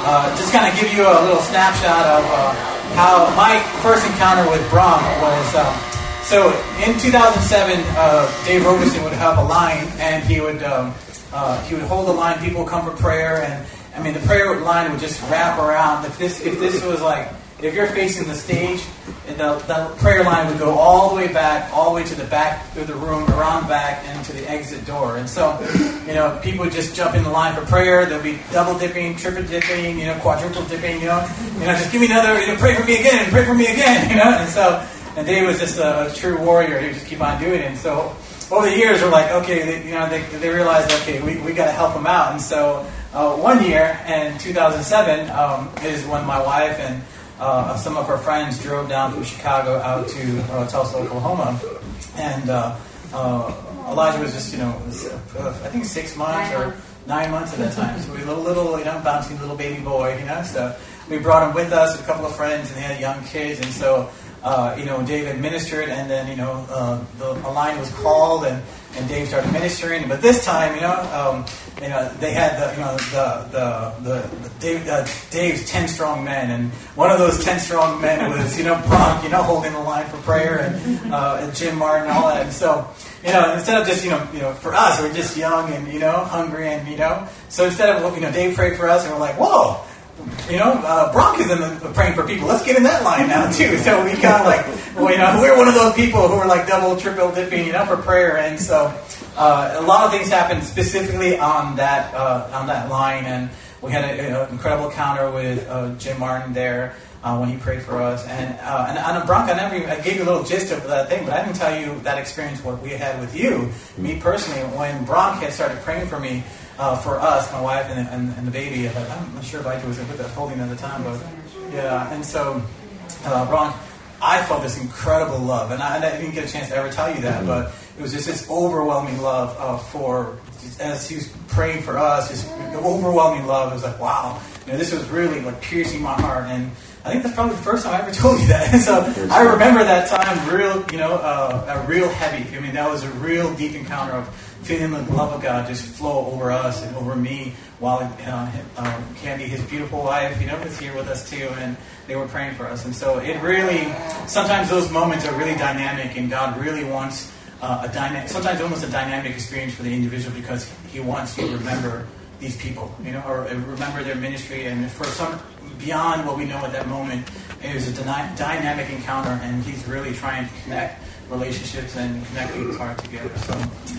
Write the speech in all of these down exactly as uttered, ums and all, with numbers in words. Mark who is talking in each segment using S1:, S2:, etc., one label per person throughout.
S1: uh, just kind of give you a little snapshot of uh, how my first encounter with Bronk was. Um, so in two thousand seven, uh, Dave Roberson would have a line, and he would um, uh, he would hold the line. People would come for prayer, and I mean the prayer line would just wrap around. If this if this was like if you're facing the stage, the, the prayer line would go all the way back, all the way to the back of the room, around back, and to the exit door. And so, you know, people would just jump in the line for prayer. There'd be double dipping, triple dipping, you know, quadruple dipping, you know. You know, just give me another, you know, pray for me again, pray for me again, you know. And so, and Dave was just a, a true warrior. He would just keep on doing it. And so, over the years, we're like, okay, they, you know, they, they realized, okay, we, we got to help him out. And so, uh, one year, in two thousand seven, um, is when my wife and Uh, some of our friends drove down from Chicago out to uh, Tulsa, Oklahoma, and uh, uh, Elijah was just, you know, was, uh, I think six months or nine months at that time. So we were a little, little, you know, bouncing little baby boy, you know. So we brought him with us, a couple of friends, and they had young kids, and so uh, you know, Dave administered, and then you know, uh, the a line was called, and. And Dave started ministering, but this time, you know, um, you know, they had the, you know, the the the, the Dave, uh, Dave's ten strong men, and one of those ten strong men was, you know, Bronk, you know, holding the line for prayer, and, uh, and Jim Martin, and all that. And so, you know, instead of just, you know, you know, for us, we're just young and, you know, hungry, and you know, so instead of, you know, Dave prayed for us, and we're like, whoa. You know, uh, Bronk is in the praying for people. Let's get in that line now too. So we kind of like, well, you know, we're one of those people who are like double, triple dipping, you know, for prayer. And so uh, a lot of things happened specifically on that uh, on that line. And we had an incredible encounter with uh, Jim Martin there uh, when he prayed for us. And uh, and on Bronk, I never even, I gave you a little gist of that thing, but I didn't tell you that experience what we had with you, me personally, when Bronk had started praying for me. Uh, for us, my wife and, and, and the baby, I'm not sure if I was with us holding at the time, but yeah. And so, uh, Bronk, I felt this incredible love, and I, and I didn't get a chance to ever tell you that, but it was just this overwhelming love uh, for as he was praying for us. This overwhelming love. It was like, wow, you know, this was really like piercing my heart, and I think that's probably the first time I ever told you that. So I remember that time real, you know, uh, a real heavy. I mean, that was a real deep encounter of feeling the love of God just flow over us and over me while uh, um, Candy, his beautiful wife, you know, was here with us too, and they were praying for us. And so it really, sometimes those moments are really dynamic, and God really wants uh, a dynamic, sometimes almost a dynamic experience for the individual, because He wants you to remember these people, you know, or remember their ministry, and for some, beyond what we know at that moment, it was a dyna- dynamic encounter, and He's really trying to connect relationships and connect people's hearts together. So,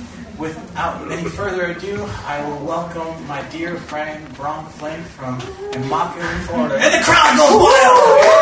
S1: without any further ado, I will welcome my dear friend Bronk Flynn from Immokalee, Florida, and the crowd goes wild.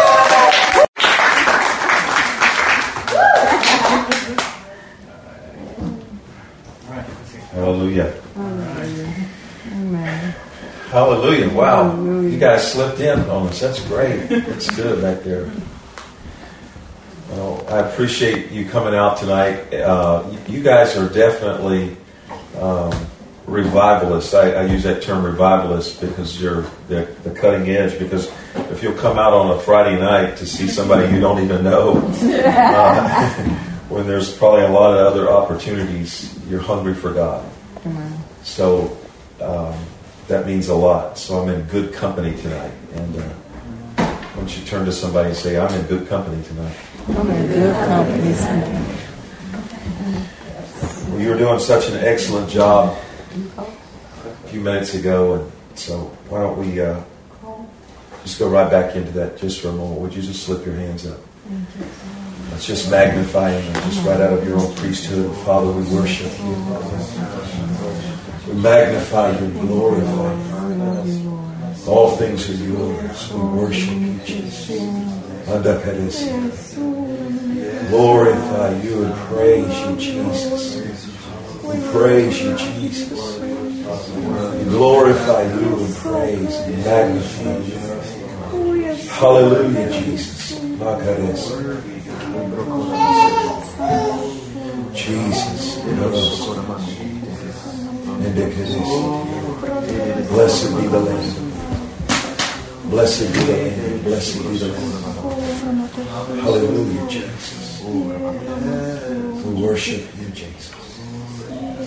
S1: All right, let's see.
S2: Hallelujah.
S3: Hallelujah. Amen.
S2: Hallelujah. Wow.
S3: Hallelujah.
S2: You guys slipped in on us. That's great. That's good back there. Well, I appreciate you coming out tonight. Uh, you guys are definitely um, revivalists. I, I use that term revivalist because you're the, the cutting edge. Because if you'll come out on a Friday night to see somebody you don't even know, uh, when there's probably a lot of other opportunities, you're hungry for God.
S3: Amen.
S2: So um, that means a lot. So I'm in good company tonight. And uh, why don't you turn to somebody and say, I'm in good company tonight.
S3: I'm in good company.
S2: Well, you were doing such an excellent job a few minutes ago, and so why don't we uh, just go right back into that just for a moment. Would you just slip your hands up? Let's just magnify Him, just right out of your own priesthood. Father, we worship You. We magnify You, glorify You. All things are Yours. We worship You, Jesus. Glorify You and praise You, Jesus. We praise You, Jesus. We glorify You and praise and magnify You. Hallelujah, Jesus. Jesus. Blessed be the Lamb. Blessed be the Lamb. Blessed be the Lamb. Hallelujah, Jesus. We worship You, Jesus.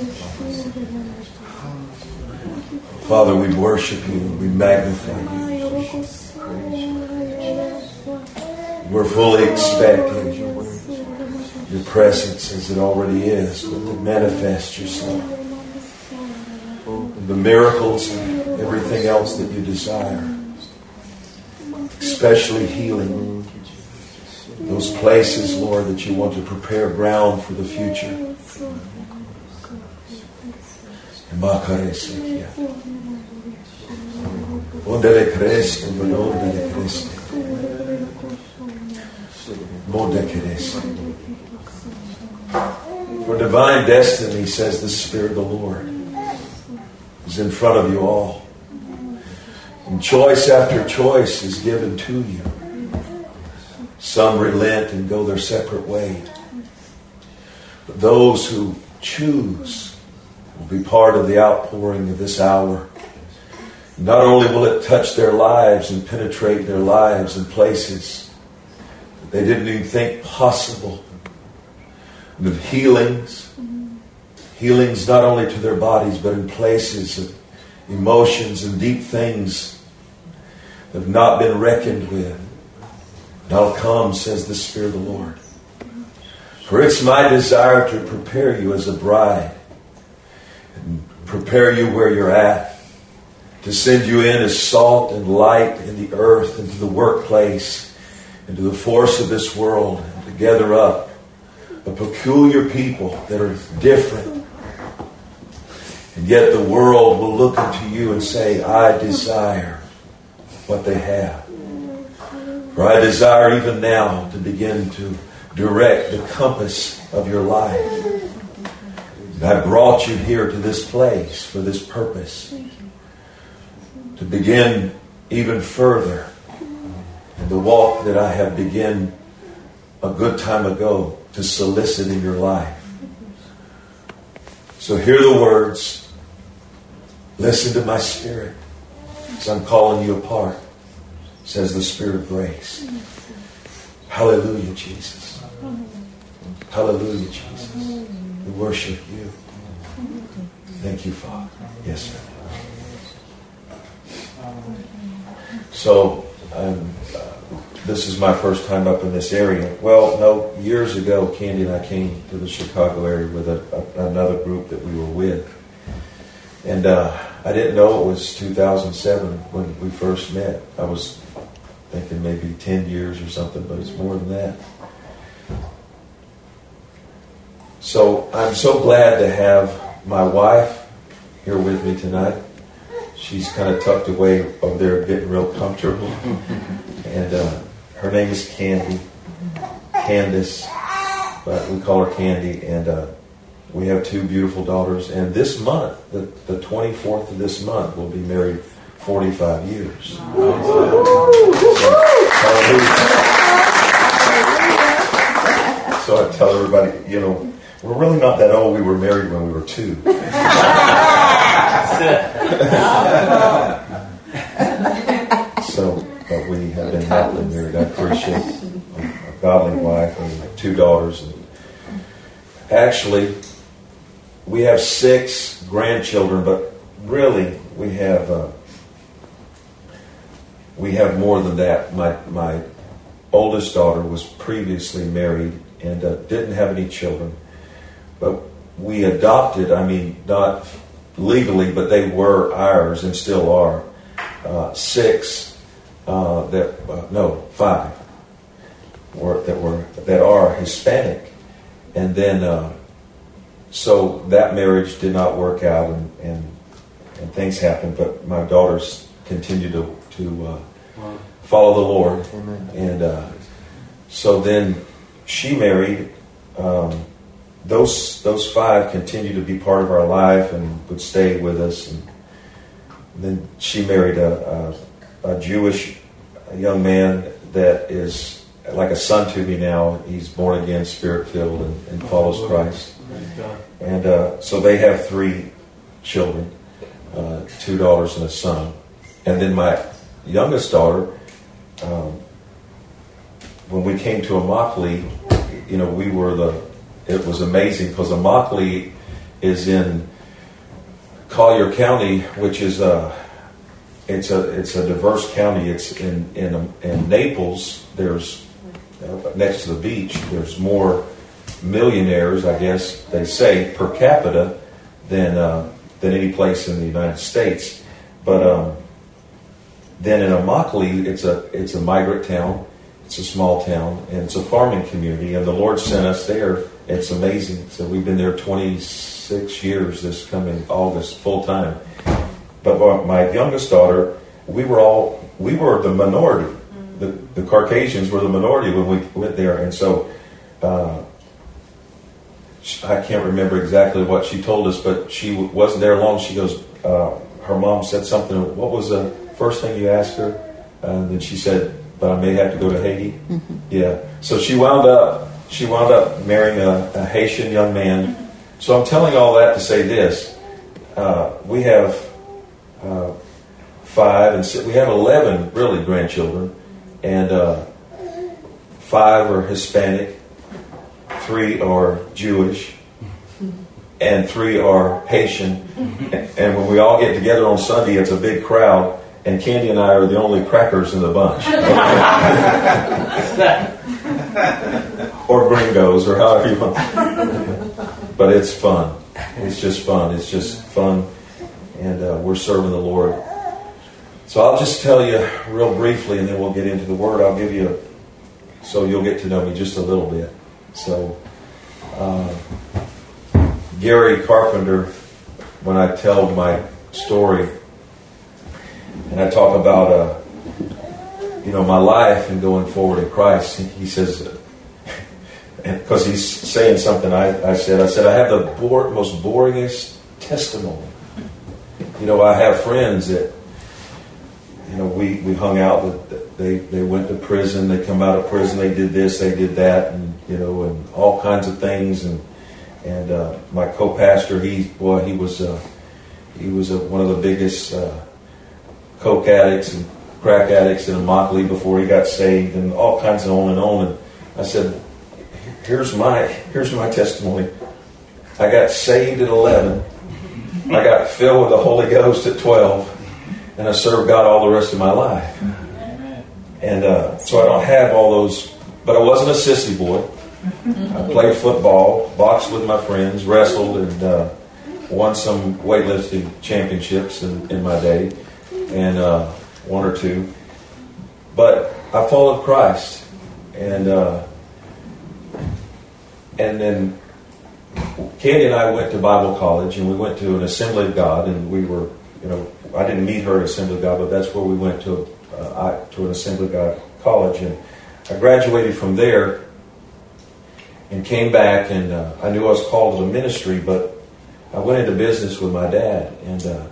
S2: Father, we worship You. We magnify You. We're fully expecting your presence as it already is, but to manifest yourself. The miracles and everything else that you desire. Especially healing. Those places, Lord, that you want to prepare ground for the future. For divine destiny, says the Spirit of the Lord, is in front of you all. And choice after choice is given to you. Some relent and go their separate way. But those who choose will be part of the outpouring of this hour. Not only will it touch their lives and penetrate their lives in places that they didn't even think possible. The healings, healings not only to their bodies, but in places of emotions and deep things that have not been reckoned with. And I'll come, says the Spirit of the Lord. For it's my desire to prepare you as a bride. And prepare you where you're at. To send you in as salt and light in the earth, into the workplace, into the force of this world, and to gather up a peculiar people that are different. And yet the world will look into you and say, I desire what they have. For I desire even now to begin to direct the compass of your life. And I brought you here to this place for this purpose. To begin even further in the walk that I have begun a good time ago to solicit in your life. So hear the words. Listen to my Spirit as I'm calling you apart, says the Spirit of grace. Hallelujah, Jesus. Hallelujah, Jesus. We worship you. Thank you, Father. Yes, sir. So, um, uh, this is my first time up in this area. Well, no, years ago, Candy and I came to the Chicago area with a, a, another group that we were with. And uh, I didn't know it was two thousand seven when we first met. I was thinking maybe ten years or something, but it's more than that. So I'm so glad to have my wife here with me tonight. She's kind of tucked away over there getting real comfortable. And uh, her name is Candy. Candace. But we call her Candy. And uh, we have two beautiful daughters. And this month, the, the twenty-fourth of this month, we'll be married forty-five years. So, so I tell everybody, you know, we're really not that old. We were married when we were two. So, but we have been happily married. I appreciate a godly wife and two daughters. And actually, we have six grandchildren, but really we have uh, we have more than that. My my oldest daughter was previously married and uh, didn't have any children, but we adopted. I mean, not legally, but they were ours and still are. Uh, six uh, that uh, no five were that were that are Hispanic, and then uh, so that marriage did not work out, and, and and things happened. But my daughters continue to to uh, wow. follow the Lord. Amen. And uh, so then she married. Um, Those those five continue to be part of our life and would stay with us. And then she married a, a, a Jewish young man that is like a son to me now. He's born again, Spirit-filled, and, and follows Christ. And uh, so they have three children, uh, two daughters and a son. And then my youngest daughter, um, when we came to Immokalee, you know, we were the It was amazing because Immokalee is in Collier County, which is a it's a it's a diverse county. It's in in in Naples. There's uh, next to the beach. There's more millionaires, I guess they say, per capita than uh, than any place in the United States. But um, then in Immokalee, it's a it's a migrant town. It's a small town, and it's a farming community. And the Lord sent us there. It's amazing. So we've been there twenty-six years this coming August, full time. But my youngest daughter, we were all we were the minority. The, the Caucasians were the minority when we went there, and so uh, I can't remember exactly what she told us, but she wasn't there long. She goes, uh, her mom said something. What was the first thing you asked her? Uh, and then she said, "But I may have to go to Haiti." Mm-hmm. Yeah. So she wound up. She wound up marrying a, a Haitian young man. So I'm telling all that to say this: uh, we have uh, five and six, we have eleven really grandchildren. And uh, five are Hispanic, three are Jewish, and three are Haitian. And when we all get together on Sunday, it's a big crowd, and Candy and I are the only crackers in the bunch. Or gringos, or however you want. But it's fun. It's just fun. It's just fun. And uh, we're serving the Lord. So I'll just tell you real briefly, and then we'll get into the Word. I'll give you, a, so you'll get to know me just a little bit. So, uh, Gary Carpenter, when I tell my story, and I talk about, uh, you know, my life and going forward in Christ, he says, because he's saying something I, I said, I said, I have the bore, most boringest testimony. You know, I have friends that, you know, we, we hung out with, they, they went to prison, they come out of prison, they did this, they did that, and, you know, and all kinds of things. And, and, uh, my co-pastor, he, boy, he was, uh, he was uh, one of the biggest, uh, coke addicts and crack addicts in Immokalee before he got saved, and all kinds of on and on. And I said, here's my, here's my testimony. I got saved at eleven. I got filled with the Holy Ghost at twelve. And I served God all the rest of my life. And uh, so I don't have all those, but I wasn't a sissy boy. I played football, boxed with my friends, wrestled, and uh, won some weightlifting championships in, in my day, and uh, one or two. But I followed Christ, and uh, and then Candy and I went to Bible college, and we went to an Assembly of God, and we were, you know, I didn't meet her at Assembly of God, but that's where we went to, uh, I, to an Assembly of God college. And I graduated from there and came back, and uh, I knew I was called to the ministry, but I went into business with my dad. And uh,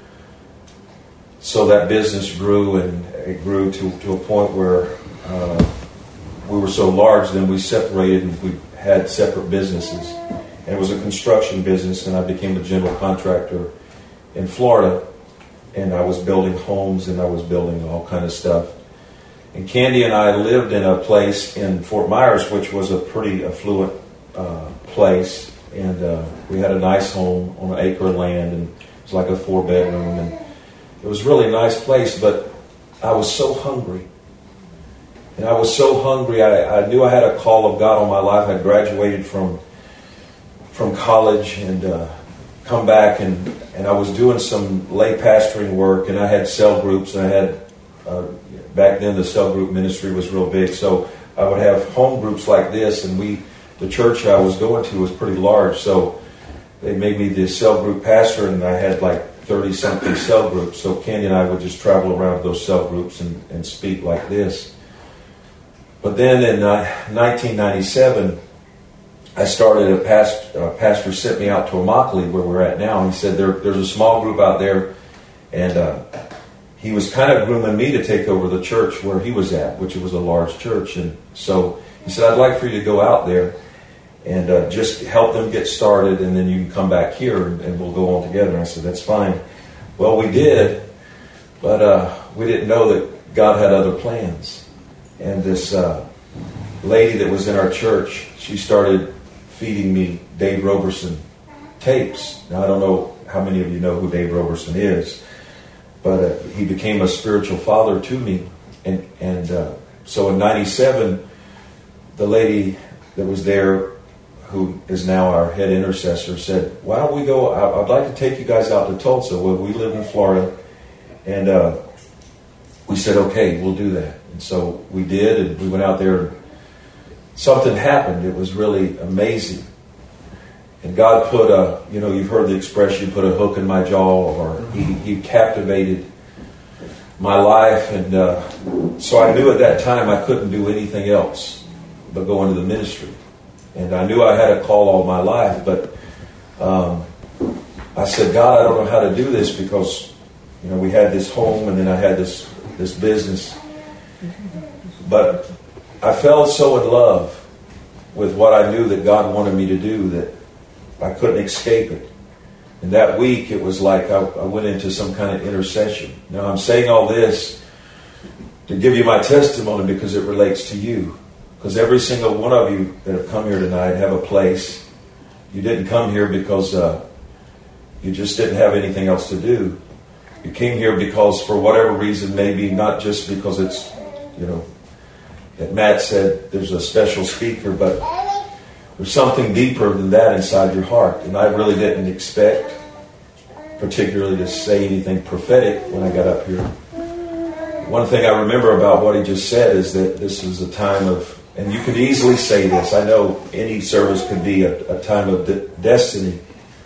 S2: so that business grew, and it grew to, to a point where uh, we were so large, then we separated and we had separate businesses. And it was a construction business, and I became a general contractor in Florida. And I was building homes, and I was building all kind of stuff. And Candy and I lived in a place in Fort Myers, which was a pretty affluent uh, place. And uh, we had a nice home on an acre of land, and it was like a four bedroom. And it was really a nice place, but I was so hungry. And I was so hungry, I, I knew I had a call of God on my life. I graduated from, from college, and uh, come back, and, and I was doing some lay pastoring work, and I had cell groups, and I had, uh, back then the cell group ministry was real big, so I would have home groups like this, and we, the church I was going to was pretty large, so they made me the cell group pastor, and I had like thirty-something cell groups, so Candy and I would just travel around those cell groups and, and speak like this. But then in uh, nineteen ninety-seven, I started, a past, uh, pastor sent me out to Immokalee, where we're at now. He said, there, there's a small group out there, and uh, he was kind of grooming me to take over the church where he was at, which was a large church. And so he said, I'd like for you to go out there and uh, just help them get started, and then you can come back here, and, and we'll go on together. And I said, that's fine. Well, we did, but uh, we didn't know that God had other plans. And this uh, lady that was in our church, she started feeding me Dave Roberson tapes. Now, I don't know how many of you know who Dave Roberson is, but uh, he became a spiritual father to me. And, and uh, so in ninety-seven, the lady that was there, who is now our head intercessor, said, why don't we go, I, I'd like to take you guys out to Tulsa. Well, we live in Florida. And uh, we said, okay, we'll do that. And so we did, and we went out there, and something happened. It was really amazing. And God put a, you know, you've heard the expression, put a hook in my jaw, or he, he captivated my life. And uh, so I knew at that time I couldn't do anything else but go into the ministry. And I knew I had a call all my life, but um, I said, God, I don't know how to do this, because, you know, we had this home and then I had this, this business. But I fell so in love with what I knew that God wanted me to do that I couldn't escape it. And that week it was like I, I went into some kind of intercession. Now I'm saying all this to give you my testimony because it relates to you. Because every single one of you that have come here tonight have a place. You didn't come here because uh, you just didn't have anything else to do. You came here because for whatever reason, maybe not just because it's, you know, that Matt said there's a special speaker, but there's something deeper than that inside your heart. And I really didn't expect particularly to say anything prophetic when I got up here. One thing I remember about what he just said is that this is a time of, and you could easily say this, I know any service could be a, a time of de- destiny.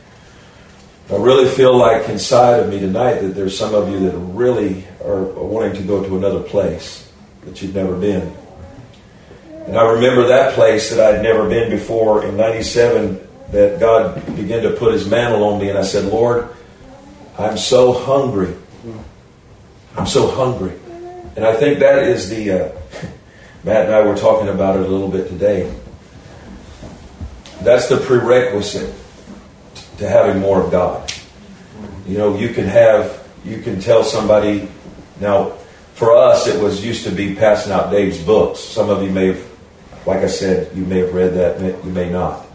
S2: I really feel like inside of me tonight that there's some of you that really are wanting to go to another place that you've never been. And I remember that place that I'd never been before in ninety-seven, that God began to put his mantle on me, and I said, Lord, I'm so hungry. I'm so hungry. And I think that is the, uh, Matt and I were talking about it a little bit today. That's the prerequisite to having more of God. You know, you can have, you can tell somebody, now for us it was used to be passing out Dave's books. Some of you may have, like I said, you may have read that, you may not.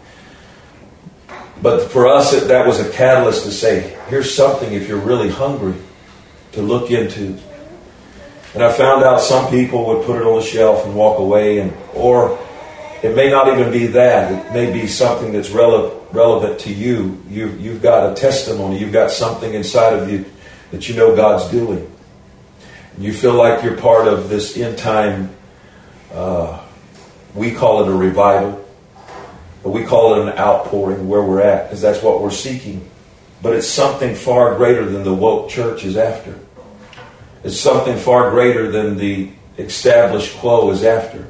S2: But for us it, that was a catalyst to say, here's something if you're really hungry to look into. And I found out some people would put it on the shelf and walk away, and or it may not even be that. It may be something that's rele- relevant to you. you. You've got a testimony. You've got something inside of you that you know God's doing. And you feel like you're part of this end time, uh, we call it a revival, but we call it an outpouring where we're at, because that's what we're seeking. But it's something far greater than the woke church is after. It's something far greater than the established quo is after.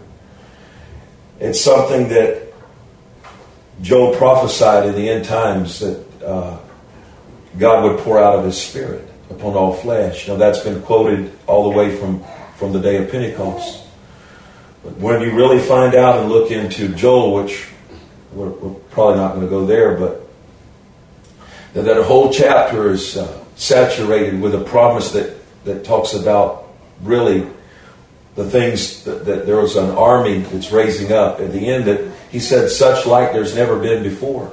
S2: It's something that Joel prophesied in the end times, that uh, God would pour out of his Spirit upon all flesh. Now that's been quoted all the way from, from the day of Pentecost. But when you really find out and look into Joel, which we're, we're probably not going to go there, but that, that whole chapter is uh, saturated with a promise that that talks about really the things that, that there was an army that's raising up at the end, that he said such like there's never been before.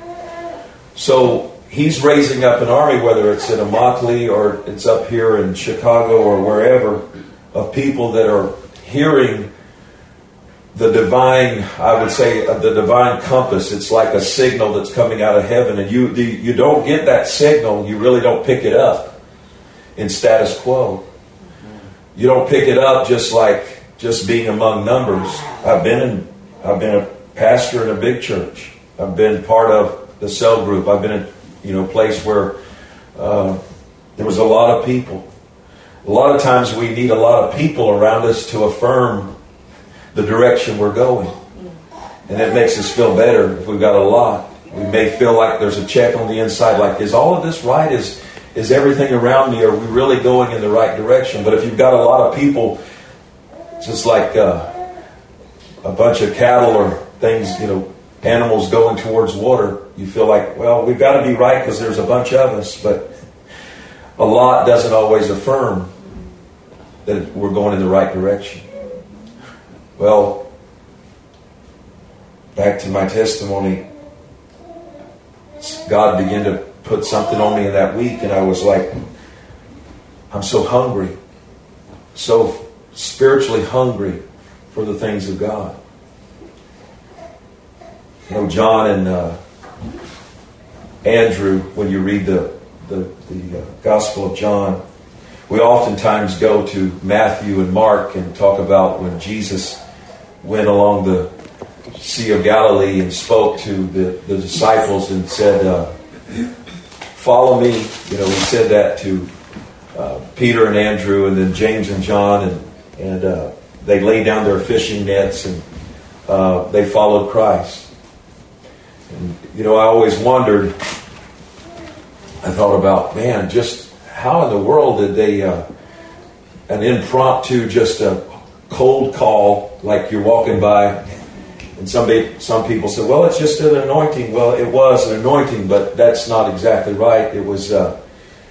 S2: So he's raising up an army, whether it's in Immokalee or it's up here in Chicago or wherever, of people that are hearing the divine, I would say the divine compass. It's like a signal that's coming out of heaven, and you you don't get that signal, you really don't pick it up in status quo. You don't pick it up just like just being among numbers. I've been in, I've been a pastor in a big church. I've been part of the cell group. I've been in, you know, a place where uh, there was a lot of people. A lot of times we need a lot of people around us to affirm the direction we're going, and it makes us feel better if we've got a lot. We may feel like there's a check on the inside, like, is all of this right? Is Is everything around me, are we really going in the right direction? But if you've got a lot of people, just like uh, a bunch of cattle or things, you know, animals going towards water, you feel like, well, we've got to be right because there's a bunch of us. But a lot doesn't always affirm that we're going in the right direction. Well, back to my testimony, God began to put something on me in that week, and I was like, I'm so hungry, so spiritually hungry for the things of God. You know, John and uh, Andrew, when you read the, the, the uh, Gospel of John, we oftentimes go to Matthew and Mark and talk about when Jesus went along the Sea of Galilee and spoke to the, the disciples and said, uh, follow me. You know, he said that to uh, Peter and Andrew and then James and John, and, and uh, they laid down their fishing nets and uh, they followed Christ. And, you know, I always wondered, I thought about, man, just how in the world did they, uh, an impromptu, just a cold call, like you're walking by, and somebody, some people said, well, it's just an anointing. Well, it was an anointing, but that's not exactly right. It was, uh,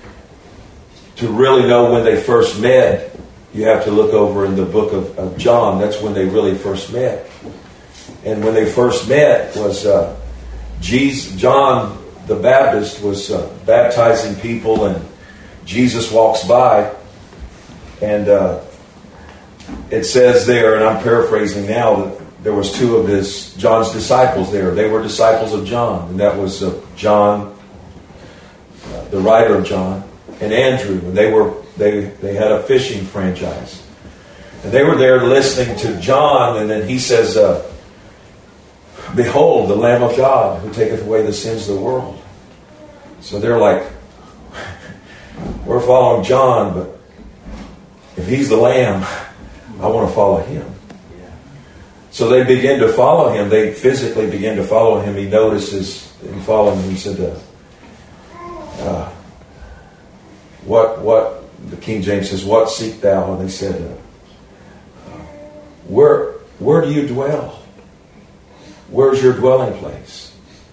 S2: to really know when they first met, you have to look over in the book of, of John. That's when they really first met. And when they first met was uh, Jesus, John the Baptist was uh, baptizing people, and Jesus walks by, and uh, it says there, and I'm paraphrasing now, that there was two of his John's disciples there. They were disciples of John, and that was uh, John, uh, the writer of John, and Andrew, and they were they they had a fishing franchise, and they were there listening to John, and then he says, uh, "Behold, the Lamb of God who taketh away the sins of the world." So they're like, we're following John, but if he's the Lamb, I want to follow him. So they begin to follow him. They physically begin to follow him. He notices in following him, he said, uh, uh, what, what, the King James says, what seek thou? And they said, uh, where, where do you dwell? Where's your dwelling place?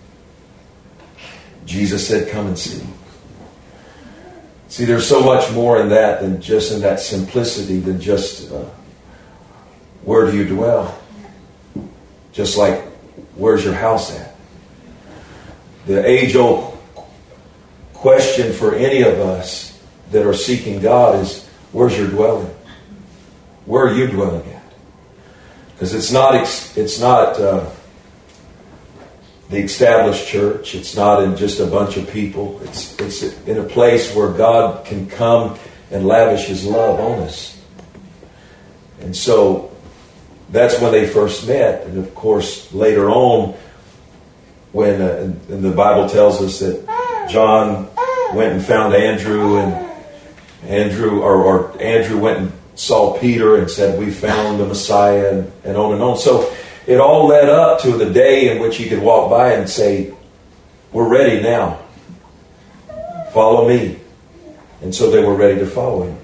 S2: Jesus said, come and see. See, there's so much more in that than just in that simplicity than just uh, where do you dwell? Just like, where's your house at? The age-old question for any of us that are seeking God is, where's your dwelling? Where are you dwelling at? Because it's not, it's not uh, the established church. It's not in just a bunch of people. It's, it's in a place where God can come and lavish His love on us. And so, that's when they first met. And of course, later on, when uh, and, and the Bible tells us that John went and found Andrew, and Andrew or, or Andrew went and saw Peter and said, we found the Messiah, and, and on and on. So it all led up to the day in which he could walk by and say, we're ready now. Follow me. And so they were ready to follow him.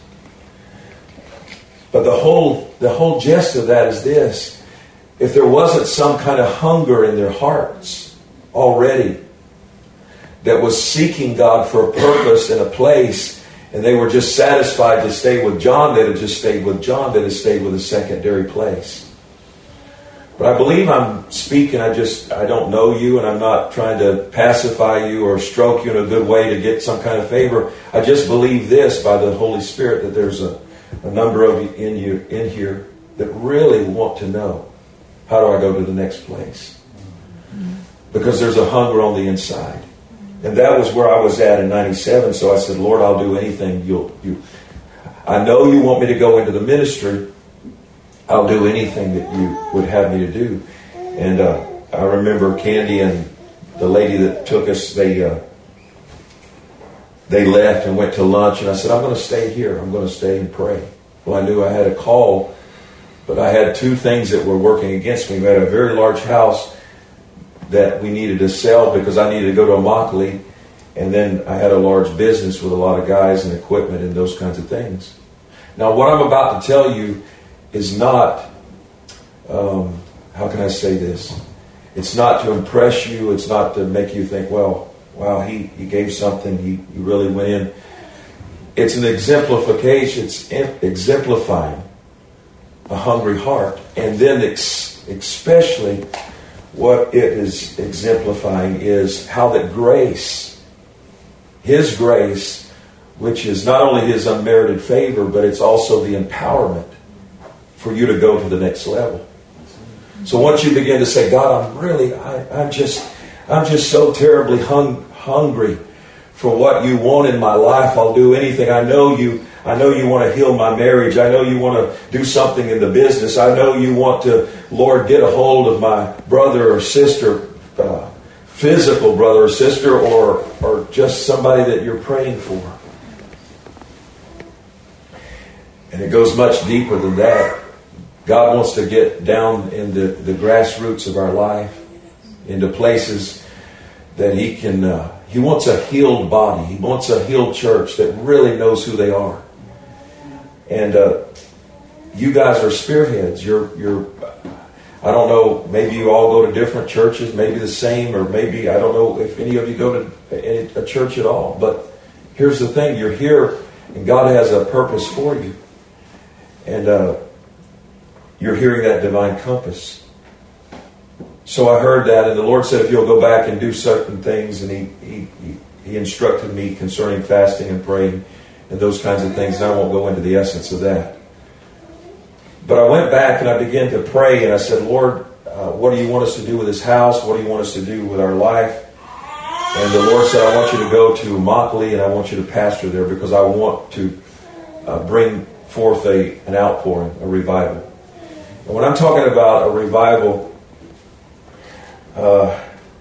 S2: But the whole the whole gist of that is this. If there wasn't some kind of hunger in their hearts already that was seeking God for a purpose and a place, and they were just satisfied to stay with John, they'd have just stayed with John, they'd have stayed with a secondary place. But I believe I'm speaking, I just, I don't know you, and I'm not trying to pacify you or stroke you in a good way to get some kind of favor. I just believe this by the Holy Spirit, that there's a A number of you in you in here that really want to know, how do I go to the next place? Because there's a hunger on the inside. And that was where I was at in ninety-seven. So I said, Lord, I'll do anything you'll you I know you want me to go into the ministry. I'll do anything that you would have me to do. And uh, I remember Candy and the lady that took us, they uh, They left and went to lunch, and I said, I'm going to stay here. I'm going to stay and pray. Well, I knew I had a call, but I had two things that were working against me. We had a very large house that we needed to sell because I needed to go to Immokalee, and then I had a large business with a lot of guys and equipment and those kinds of things. Now, what I'm about to tell you is not, um, how can I say this? It's not to impress you. It's not to make you think, well, wow, he, he gave something, he, he really went in. It's an exemplification, it's exemplifying a hungry heart. And then ex, especially what it is exemplifying is how that grace, His grace, which is not only His unmerited favor, but it's also the empowerment for you to go to the next level. So once you begin to say, God, I'm really, I, I'm just, I'm just so terribly hung, hungry for what you want in my life. I'll do anything. I know you. I know you want to heal my marriage. I know you want to do something in the business. I know you want to, Lord, get a hold of my brother or sister, uh, physical brother or sister, or or just somebody that you're praying for. And it goes much deeper than that. God wants to get down in the, the grassroots of our life, into places that He can, uh, He wants a healed body. He wants a healed church that really knows who they are. And uh, you guys are spearheads. You're, you're, I don't know, maybe you all go to different churches, maybe the same, or maybe, I don't know if any of you go to a, a church at all. But here's the thing, you're here and God has a purpose for you. And uh, you're hearing that divine compass. So I heard that, and the Lord said if you'll go back and do certain things, and He, he, he, he instructed me concerning fasting and praying and those kinds of things, and I won't go into the essence of that. But I went back and I began to pray, and I said, Lord, uh, what do you want us to do with this house? What do you want us to do with our life? And the Lord said, I want you to go to Immokalee, and I want you to pastor there, because I want to uh, bring forth a an outpouring, a revival. And when I'm talking about a revival, uh,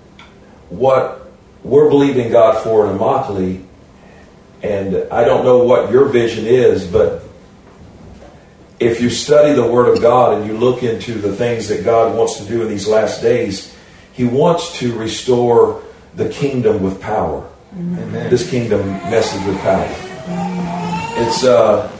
S2: what we're believing God for in Immokalee, and I don't know what your vision is, but if you study the Word of God and you look into the things that God wants to do in these last days, He wants to restore the kingdom with power. Amen. This kingdom message with power. It's uh,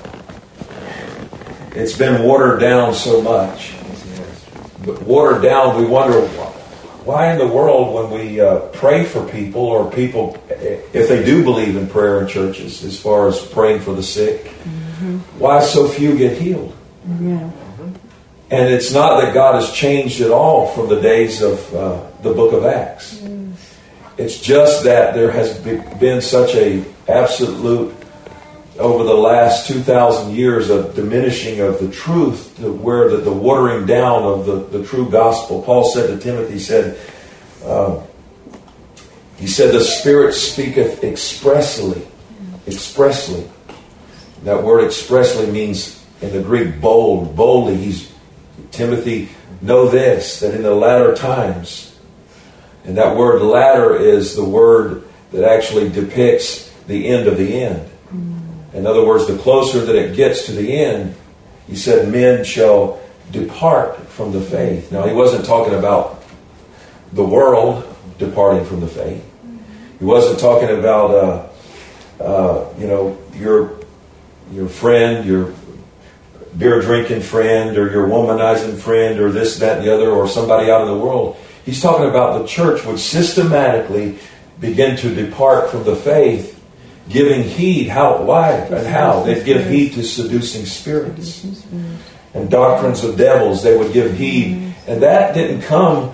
S2: it's been watered down so much. But watered down, we wonder why in the world when we uh, pray for people, or people, if they do believe in prayer in churches, as far as praying for the sick, mm-hmm. why so few get healed?
S3: Yeah.
S2: And it's not that God has changed at all from the days of uh, the book of Acts. Mm. It's just that there has been such a absolute, over the last two thousand years, of diminishing of the truth, to where the, the watering down of the, the true gospel. Paul said to Timothy, he said, uh, he said, the Spirit speaketh expressly. Expressly. That word expressly means, in the Greek, bold. Boldly. He's, Timothy, know this, that in the latter times, and that word latter is the word that actually depicts the end of the end. In other words, the closer that it gets to the end, he said, men shall depart from the faith. Now, he wasn't talking about the world departing from the faith. He wasn't talking about, uh, uh, you know, your your friend, your beer drinking friend, or your womanizing friend, or this, that, and the other, or somebody out in the world. He's talking about the church would systematically begin to depart from the faith, giving heed. How? Why? And how? They'd give heed to seducing spirits and doctrines of devils. They would give heed. And that didn't come.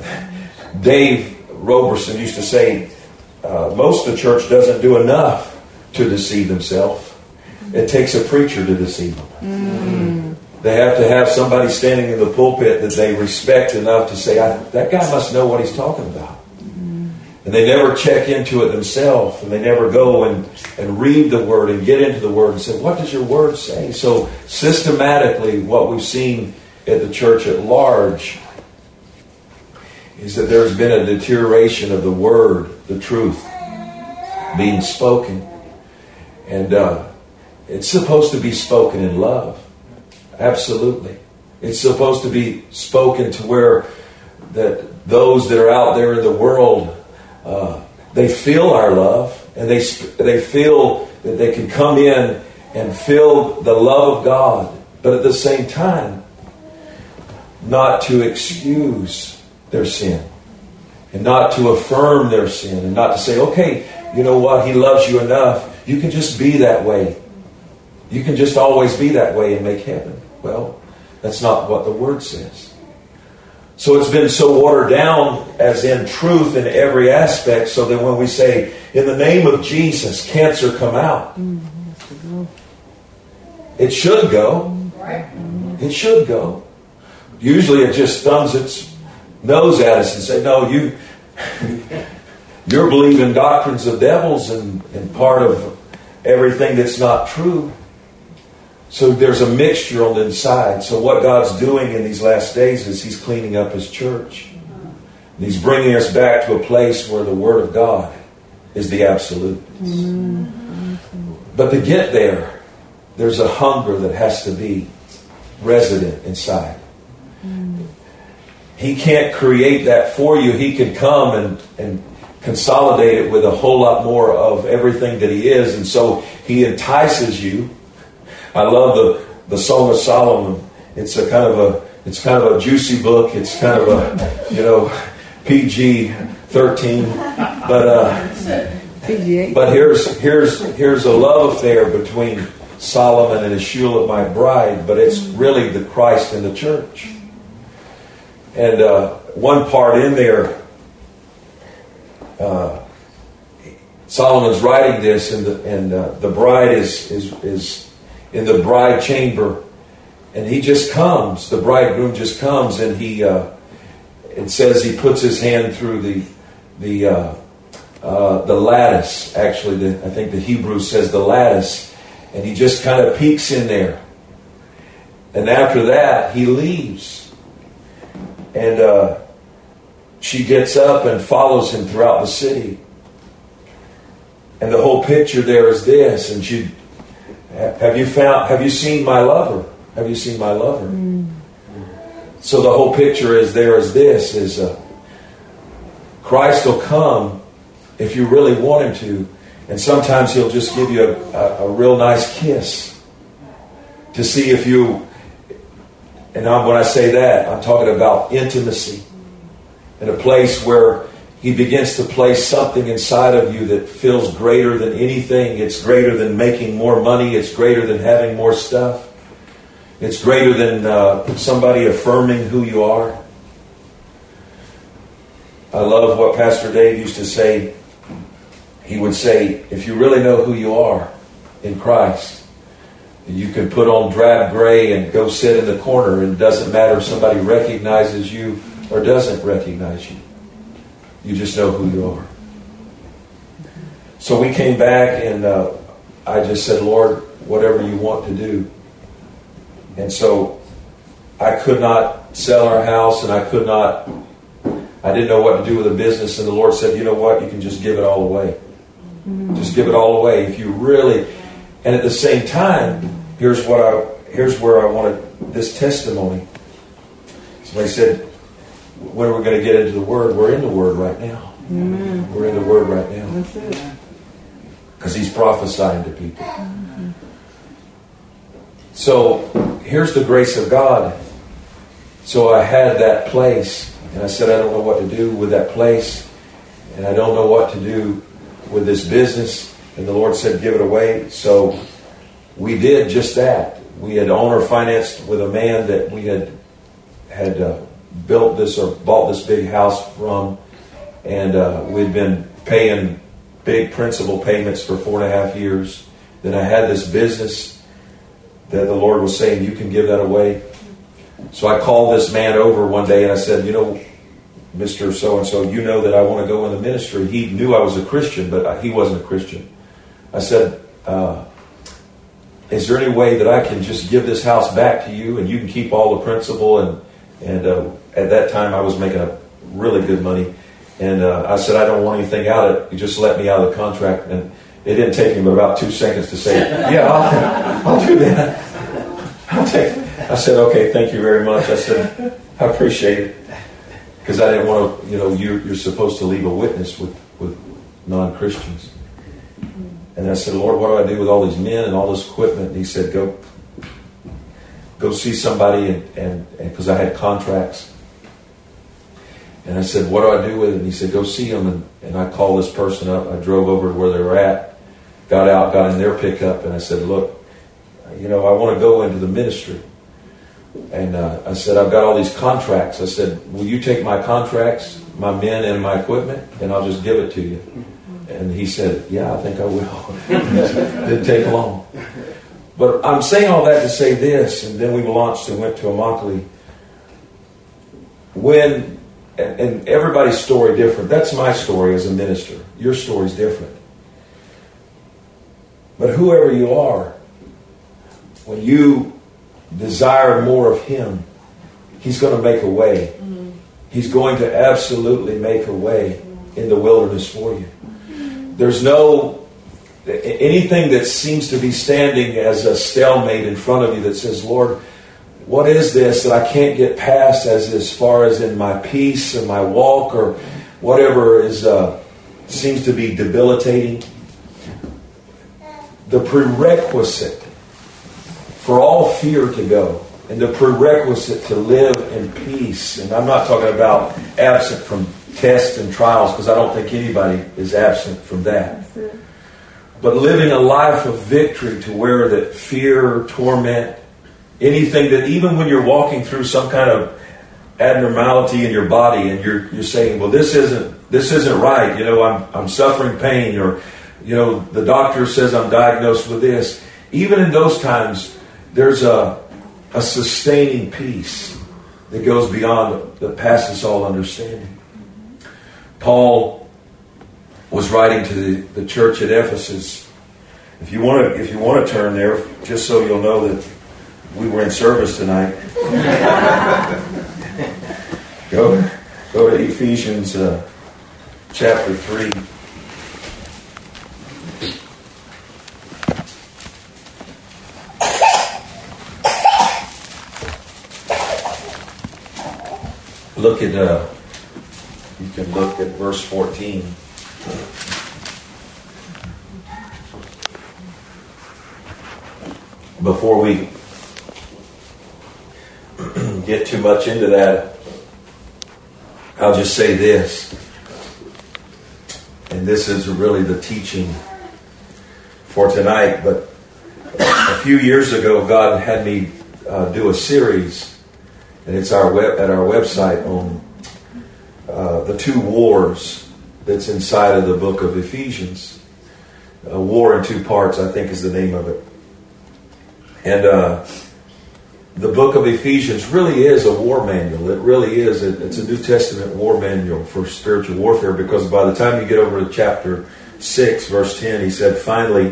S2: Dave Roberson used to say, uh, most of the church doesn't do enough to deceive himself. It takes a preacher to deceive them. Mm. They have to have somebody standing in the pulpit that they respect enough to say, I, that guy must know what he's talking about. Mm. And they never check into it themselves, and they never go and, and read the Word and get into the Word and say, what does your Word say? So systematically, what we've seen at the church at large is that there's been a deterioration of the Word, the truth, being spoken. And uh, it's supposed to be spoken in love. Absolutely. It's supposed to be spoken to where that those that are out there in the world, uh, they feel our love, and they they feel that they can come in and feel the love of God, but at the same time, not to excuse their sin, and not to affirm their sin, and not to say, okay, you know what, He loves you enough. You can just be that way. You can just always be that way and make heaven. Well, that's not what the Word says. So it's been so watered down, as in truth in every aspect, so that when we say, in the name of Jesus, cancer come out, it should go. It should go. usually it just thumbs its nose at us and say, no, you, you're believing doctrines of devils and, and part of everything that's not true. So there's a mixture on the inside. So what God's doing in these last days is He's cleaning up His church. And He's bringing us back to a place where the Word of God is the absolute. Mm-hmm. But to get there, there's a hunger that has to be resident inside. Mm-hmm. He can't create that for you. He can come and, and consolidate it with a whole lot more of everything that He is. And so He entices you. I love the, the Song of Solomon. It's a kind of a it's kind of a juicy book. It's kind of a, you know, P G thirteen. But uh, but here's here's here's a love affair between Solomon and his Shulamite, my bride. But it's really the Christ in the church. And uh, one part in there, uh, Solomon's writing this, and the and uh, the bride is is is. in the bride chamber, and he just comes. The bridegroom just comes, and he. Uh, it says he puts his hand through the the uh, uh, the lattice. Actually, the, I think the Hebrew says the lattice, and he just kind of peeks in there. And after that, he leaves, and uh, she gets up and follows him throughout the city. And the whole picture there is this, and she. Have you found? Have you seen my lover? Have you seen my lover? Mm. So the whole picture is there is this: is uh, Christ will come if you really want Him to, and sometimes He'll just give you a, a, a real nice kiss to see if you. And I'm, when I say that, I'm talking about intimacy, in a place where He begins to place something inside of you that feels greater than anything. It's greater than making more money. It's greater than having more stuff. It's greater than uh, somebody affirming who you are. I love what Pastor Dave used to say. He would say, if you really know who you are in Christ, you can put on drab gray and go sit in the corner, and it doesn't matter if somebody recognizes you or doesn't recognize you. You just know who you are. So we came back, and uh, I just said, Lord, whatever you want to do. And so I could not sell our house, and I could not, I didn't know what to do with the business. And the Lord said, you know what? You can just give it all away. Mm-hmm. Just give it all away. If you really, and at the same time, here's what I, here's where I wanted this testimony. Somebody said, when are we going to get into the Word? We're in the Word right now. Amen. We're in the Word right now. That's it. Because He's prophesying to people. Mm-hmm. So, here's the grace of God. So I had that place, and I said, I don't know what to do with that place, and I don't know what to do with this business. And the Lord said, give it away. So we did just that. We had owner financed with a man that we had had uh, built this or bought this big house from, and uh, we'd been paying big principal payments for four and a half years. Then I had this business that the Lord was saying, you can give that away. So I called this man over one day and I said, you know, Mister So-and-so, you know that I want to go in the ministry. He knew I was a Christian, but he wasn't a Christian. I said, uh, is there any way that I can just give this house back to you and you can keep all the principal? And and uh, at that time I was making a really good money. And uh, I said, I don't want anything out of it. You just let me out of the contract. And it didn't take him but about two seconds to say, yeah, I'll, I'll do that. I'll take it. I said, okay, thank you very much. I said, I appreciate it. Because I didn't want to, you know, you're, you're supposed to leave a witness with, with non-Christians. And I said, Lord, what do I do with all these men and all this equipment? And He said, go go see somebody, and and because I had contracts. And I said, what do I do with it? And He said, go see them. And, and I called this person up. I drove over to where they were at, got out, got in their pickup, and I said, look, you know, I want to go into the ministry. And uh, I said, I've got all these contracts. I said, will you take my contracts, my men, and my equipment, and I'll just give it to you? And he said, yeah, I think I will. It didn't take long. But I'm saying all that to say this, and then we launched and went to Immokalee. when, and, and everybody's story different. That's my story as a minister. Your story's different. But whoever you are, when you desire more of Him, He's going to make a way. Mm-hmm. He's going to absolutely make a way in the wilderness for you. There's no anything that seems to be standing as a stalemate in front of you that says, Lord, what is this that I can't get past as, as far as in my peace and my walk or whatever is uh, seems to be debilitating? The prerequisite for all fear to go and the prerequisite to live in peace, and I'm not talking about absent from tests and trials because I don't think anybody is absent from that. But living a life of victory to where that fear, torment, anything that even when you're walking through some kind of abnormality in your body and you're you're saying, well, this isn't this isn't right. You know, I'm I'm suffering pain, or you know, the doctor says I'm diagnosed with this. Even in those times, there's a a sustaining peace that goes beyond, that passes all understanding. Paul was writing to the, the church at Ephesus. If you want to, if you want to turn there, just so you'll know that we were in service tonight. go, go to Ephesians uh, chapter three. Look at, uh, you can look at verse fourteen. Before we get too much into that, I'll just say this. And this is really the teaching for tonight. But a few years ago, God had me uh, do a series. And it's our web at our website on uh, the two wars that's inside of the book of Ephesians. A war in two parts, I think, is the name of it. And uh, the book of Ephesians really is a war manual. It really is. It, it's a New Testament war manual for spiritual warfare, because by the time you get over to chapter six, verse ten, he said, finally,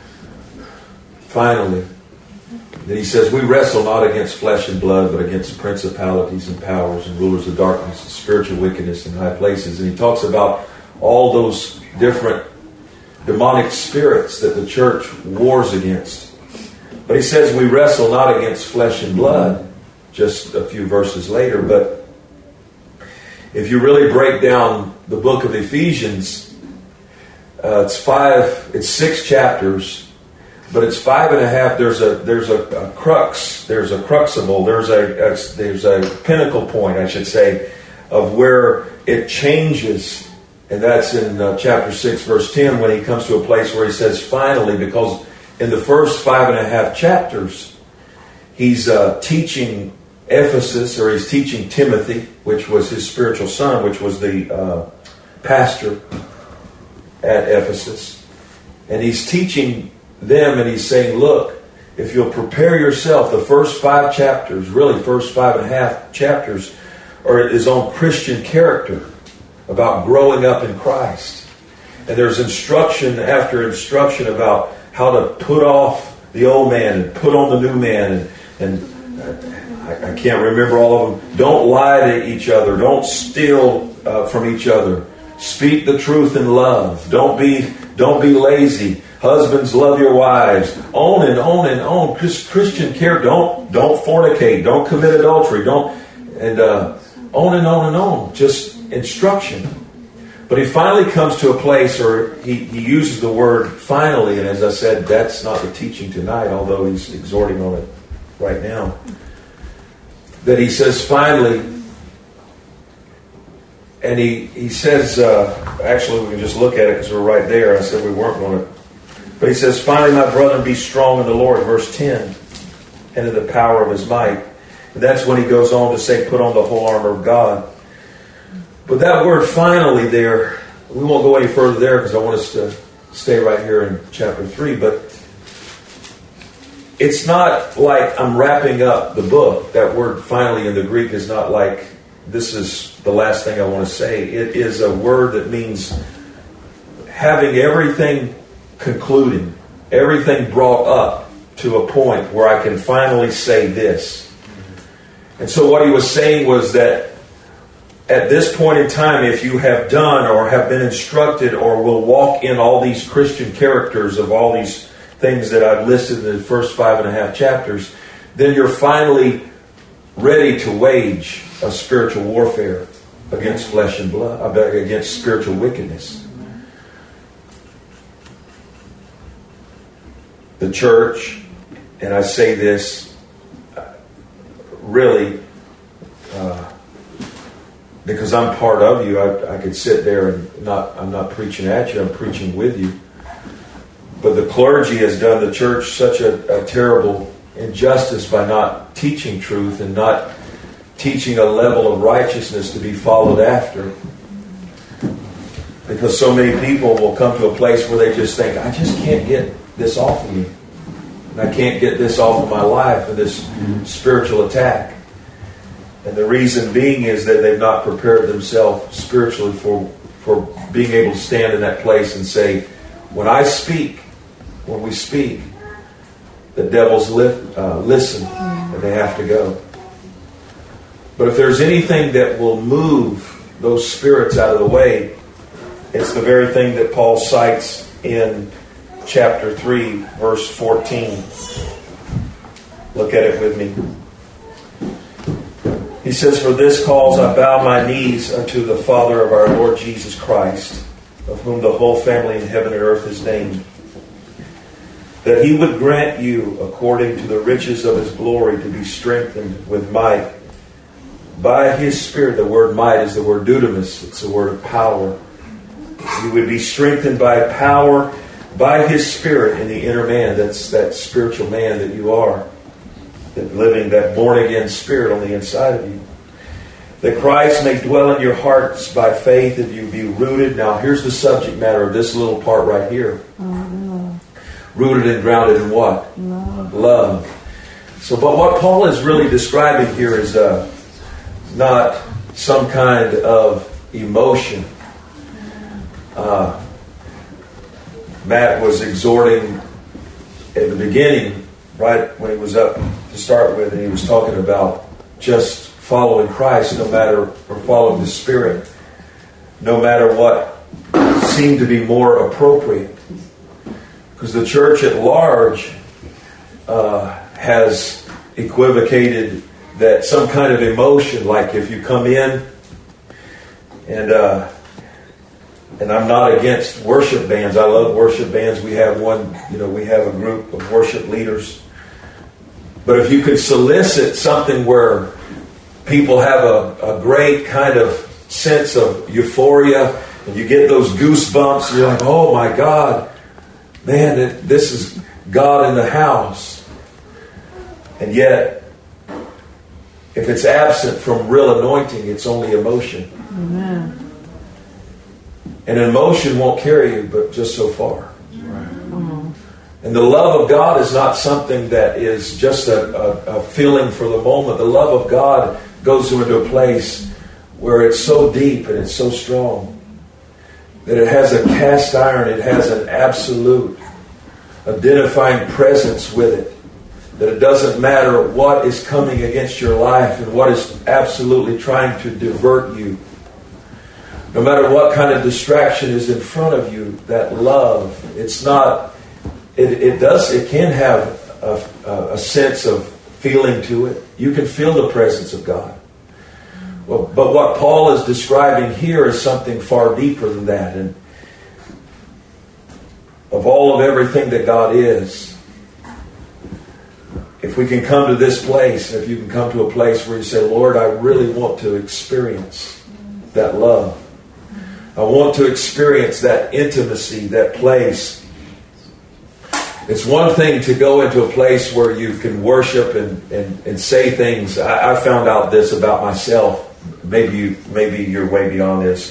S2: finally, then he says, we wrestle not against flesh and blood, but against principalities and powers and rulers of darkness and spiritual wickedness in high places. And he talks about all those different demonic spirits that the church wars against. But he says we wrestle not against flesh and blood, just a few verses later. But if you really break down the book of Ephesians, uh, it's five, it's six chapters. But it's five and a half. There's a there's a, a crux. There's a crucible. There's a, a there's a pinnacle point, I should say, of where it changes, and that's in uh, chapter six, verse ten, when he comes to a place where he says, "Finally," because in the first five and a half chapters, he's uh, teaching Ephesus, or he's teaching Timothy, which was his spiritual son, which was the uh, pastor at Ephesus, and he's teaching them, and he's saying, look, if you'll prepare yourself, the first five chapters, really first five and a half chapters, are is on Christian character, about growing up in Christ. And there's instruction after instruction about how to put off the old man and put on the new man. And, and I, I can't remember all of them. Don't lie to each other. Don't steal uh, from each other. Speak the truth in love. Don't be, don't be lazy. Husbands, love your wives. On and on and on. Christian care. Don't don't fornicate. Don't commit adultery. Don't and uh, on and on and on. Just instruction. But he finally comes to a place, or he, he uses the word finally. And as I said, that's not the teaching tonight, although he's exhorting on it right now. That he says finally, and he he says uh, actually we can just look at it because we're right there. I said we weren't going to. But he says, finally, my brethren, be strong in the Lord, verse ten, and in the power of his might. And that's when he goes on to say, put on the whole armor of God. But that word finally there, we won't go any further there because I want us to stay right here in chapter three. But it's not like I'm wrapping up the book. That word finally in the Greek is not like this is the last thing I want to say. It is a word that means having everything concluding, everything brought up to a point where I can finally say this. And so what he was saying was that at this point in time, if you have done or have been instructed or will walk in all these Christian characters of all these things that I've listed in the first five and a half chapters, then you're finally ready to wage a spiritual warfare against flesh and blood, against spiritual wickedness. The church, and I say this really uh, because I'm part of you. I, I could sit there and not, I'm not preaching at you, I'm preaching with you. But the clergy has done the church such a, a terrible injustice by not teaching truth and not teaching a level of righteousness to be followed after. Because so many people will come to a place where they just think, I just can't get this off of me. And I can't get this off of my life, and this spiritual attack. And the reason being is that they've not prepared themselves spiritually for, for being able to stand in that place and say, when I speak, when we speak, the devils li- uh, listen and they have to go. But if there's anything that will move those spirits out of the way, it's the very thing that Paul cites in chapter three, verse fourteen. Look at it with me. He says, for this cause I bow my knees unto the Father of our Lord Jesus Christ, of whom the whole family in heaven and earth is named, that he would grant you, according to the riches of his glory, to be strengthened with might by his Spirit. The word might is the word dunamis. It's the word of power. You would be strengthened by power by his Spirit in the inner man. That's that spiritual man that you are. That living, that born-again spirit on the inside of you. That Christ may dwell in your hearts by faith, and you be rooted. Now here's the subject matter of this little part right here.
S3: Oh,
S2: Rooted and grounded in what?
S3: love.
S2: Love. So, but what Paul is really describing here is uh, not some kind of emotion. Uh, Matt was exhorting at the beginning, right when he was up to start with, and he was talking about just following Christ, no matter, or following the Spirit, no matter what seemed to be more appropriate. Because the church at large uh, has equivocated that some kind of emotion, like if you come in, and uh, and I'm not against worship bands. I love worship bands. We have one, you know, we have a group of worship leaders. But if you could solicit something where people have a, a great kind of sense of euphoria, and you get those goosebumps, and you're like, oh my God, man, it, this is God in the house. And yet, if it's absent from real anointing, it's only emotion.
S3: Amen.
S2: And emotion won't carry you but just so far.
S3: Come on.
S2: And the love of God is not something that is just a, a, a feeling for the moment. The love of God goes you into a place where it's so deep and it's so strong that it has a cast iron, it has an absolute identifying presence with it. That it doesn't matter what is coming against your life and what is absolutely trying to divert you. No matter what kind of distraction is in front of you, that love, it's not, it, it does, it can have a, a sense of feeling to it. You can feel the presence of God. Well, but what Paul is describing here is something far deeper than that. And of all of everything that God is, if we can come to this place, if you can come to a place where you say, Lord, I really want to experience that love. I want to experience that intimacy, that place. It's one thing to go into a place where you can worship and, and, and say things. I, I found out this about myself. Maybe you, maybe you're way beyond this.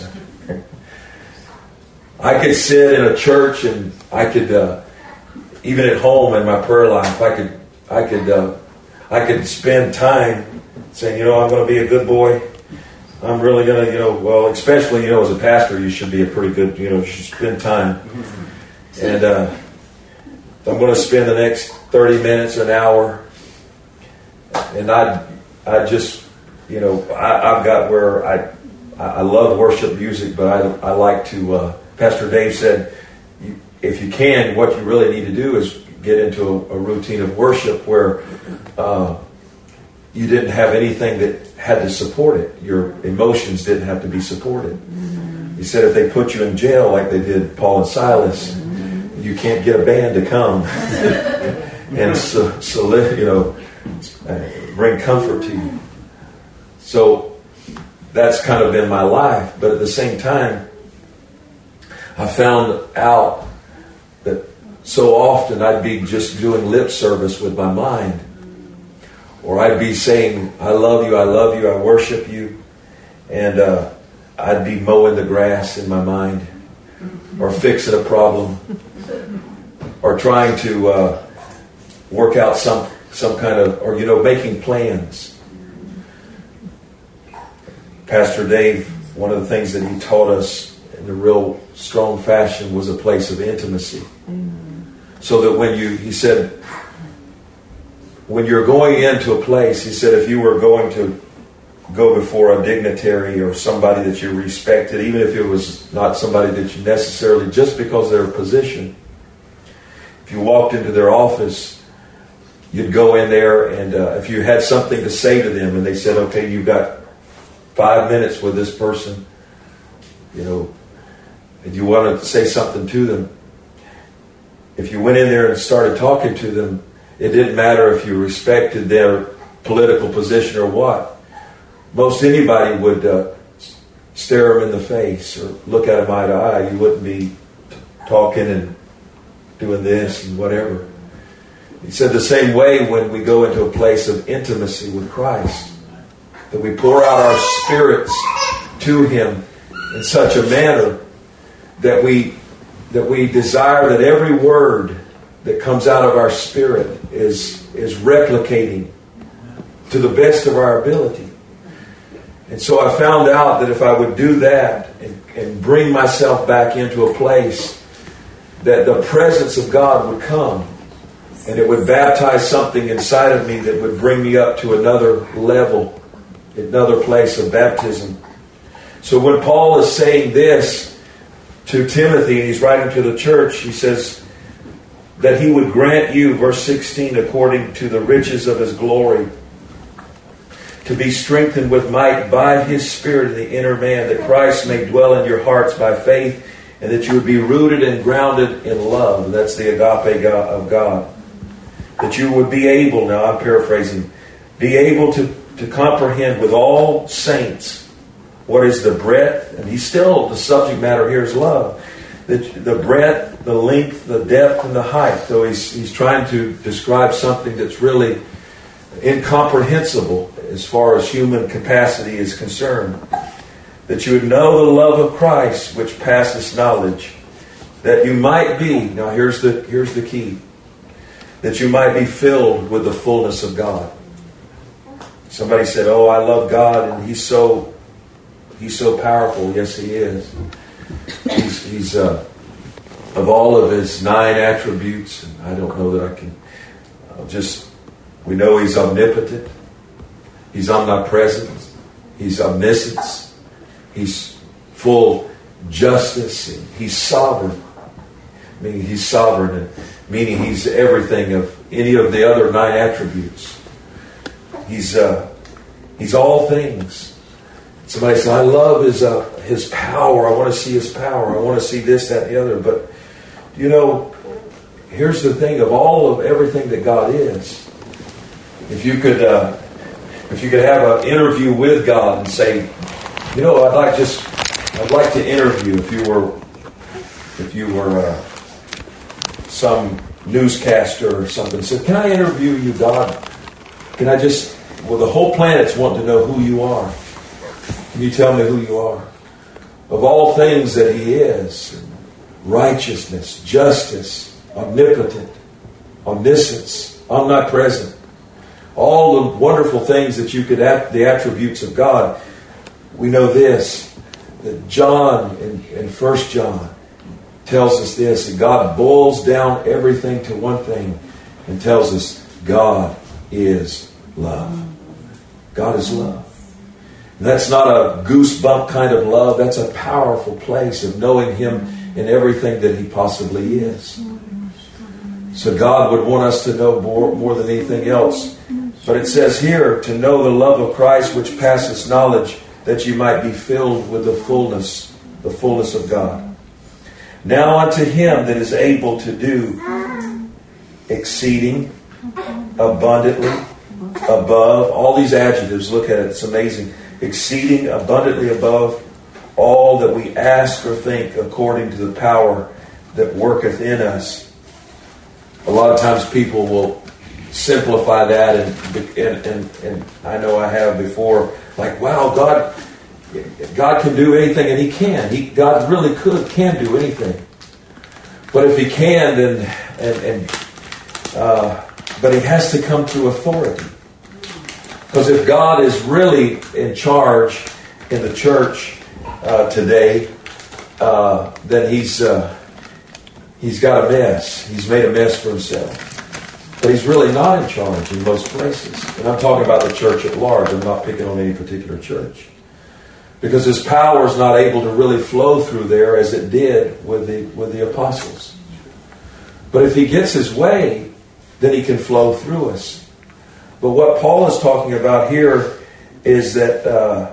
S2: I could sit in a church and I could, uh, even at home in my prayer life, I could, I could, uh, I could spend time saying, you know, I'm going to be a good boy. I'm really going to, you know, well, especially, you know, as a pastor, you should be a pretty good, you know, you should spend time. And uh, I'm going to spend the next thirty minutes, an hour. And I I just, you know, I, I've got where I I love worship music, but I, I like to, uh, Pastor Dave said, you, if you can, what you really need to do is get into a, a routine of worship where uh, you didn't have anything that had to support it. Your emotions didn't have to be supported. Mm-hmm. He said if they put you in jail like they did Paul and Silas, mm-hmm. you can't get a band to come and so, so, you know, bring comfort to you. So that's kind of been my life. But at the same time, I found out that so often I'd be just doing lip service with my mind. Or I'd be saying, I love you, I love you, I worship you. And uh, I'd be mowing the grass in my mind. Or fixing a problem. Or trying to uh, work out some, some kind of, or, you know, making plans. Pastor Dave, one of the things that he taught us in a real strong fashion was a place of intimacy. Mm-hmm. So that when you, he said, when you're going into a place, he said, if you were going to go before a dignitary or somebody that you respected, even if it was not somebody that you necessarily, just because of their position, if you walked into their office, you'd go in there, and uh, if you had something to say to them, and they said, okay, you've got five minutes with this person, you know, and you wanted to say something to them, if you went in there and started talking to them, it didn't matter if you respected their political position or what. Most anybody would uh, stare them in the face or look at them eye to eye. You wouldn't be talking and doing this and whatever. He said the same way when we go into a place of intimacy with Christ, that we pour out our spirits to Him in such a manner that we that we desire that every word that comes out of our spirit is is replicating to the best of our ability. And so I found out that if I would do that and, and bring myself back into a place, that the presence of God would come and it would baptize something inside of me that would bring me up to another level, another place of baptism. So when Paul is saying this to Timothy, and he's writing to the church, he says that he would grant you, verse sixteen, according to the riches of His glory, to be strengthened with might by His Spirit in the inner man, that Christ may dwell in your hearts by faith, and that you would be rooted and grounded in love. That's the agape of God. That you would be able, now I'm paraphrasing, be able to, to comprehend with all saints what is the breadth, and he's still, the subject matter here is love. The, the breadth, the length, the depth, and the height. Though he's, he's trying to describe something that's really incomprehensible as far as human capacity is concerned. That you would know the love of Christ, which passes knowledge. That you might be, now here's the, here's the key, that you might be filled with the fullness of God. Somebody said, oh, I love God, and He's so He's so powerful. Yes, He is. He's, he's uh, of all of His nine attributes, and I don't know that I can uh, just, we know He's omnipotent. He's omnipresent. He's omniscient. He's full justice. And He's sovereign. Meaning He's sovereign, and meaning He's everything of any of the other nine attributes. He's uh, He's all things. Somebody said, I love his, uh, his power. I want to see His power. I want to see this, that, and the other. But, you know, here's the thing of all of everything that God is. If you could uh, if you could have an interview with God and say, you know, I'd like just, I'd like to interview if you were, if you were uh, some newscaster or something. So can I interview you, God? Can I just, well, the whole planet's wanting to know who you are. Can you tell me who you are? Of all things that He is, righteousness, justice, omnipotent, omniscience, omnipresent, all the wonderful things that you could, the attributes of God, we know this, that John in, in First John tells us this, that God boils down everything to one thing and tells us God is love. God is love. And that's not a goosebump kind of love. That's a powerful place of knowing Him in everything that He possibly is. So God would want us to know more, more than anything else. But it says here, to know the love of Christ which passes knowledge, that you might be filled with the fullness, the fullness of God. Now unto Him that is able to do exceeding abundantly above, all these adjectives, look at it, it's amazing. Exceeding abundantly above all that we ask or think, according to the power that worketh in us. A lot of times people will simplify that, and and, and, and I know I have before, like, wow, God God can do anything, and He can. He God really could, can do anything. But if He can, then and, and uh, but He has to come through authority. Because if God is really in charge in the church uh, today, uh, then He's uh, He's got a mess. He's made a mess for Himself. But He's really not in charge in most places. And I'm talking about the church at large. I'm not picking on any particular church. Because His power is not able to really flow through there as it did with the with the apostles. But if He gets His way, then He can flow through us. But what Paul is talking about here is that uh,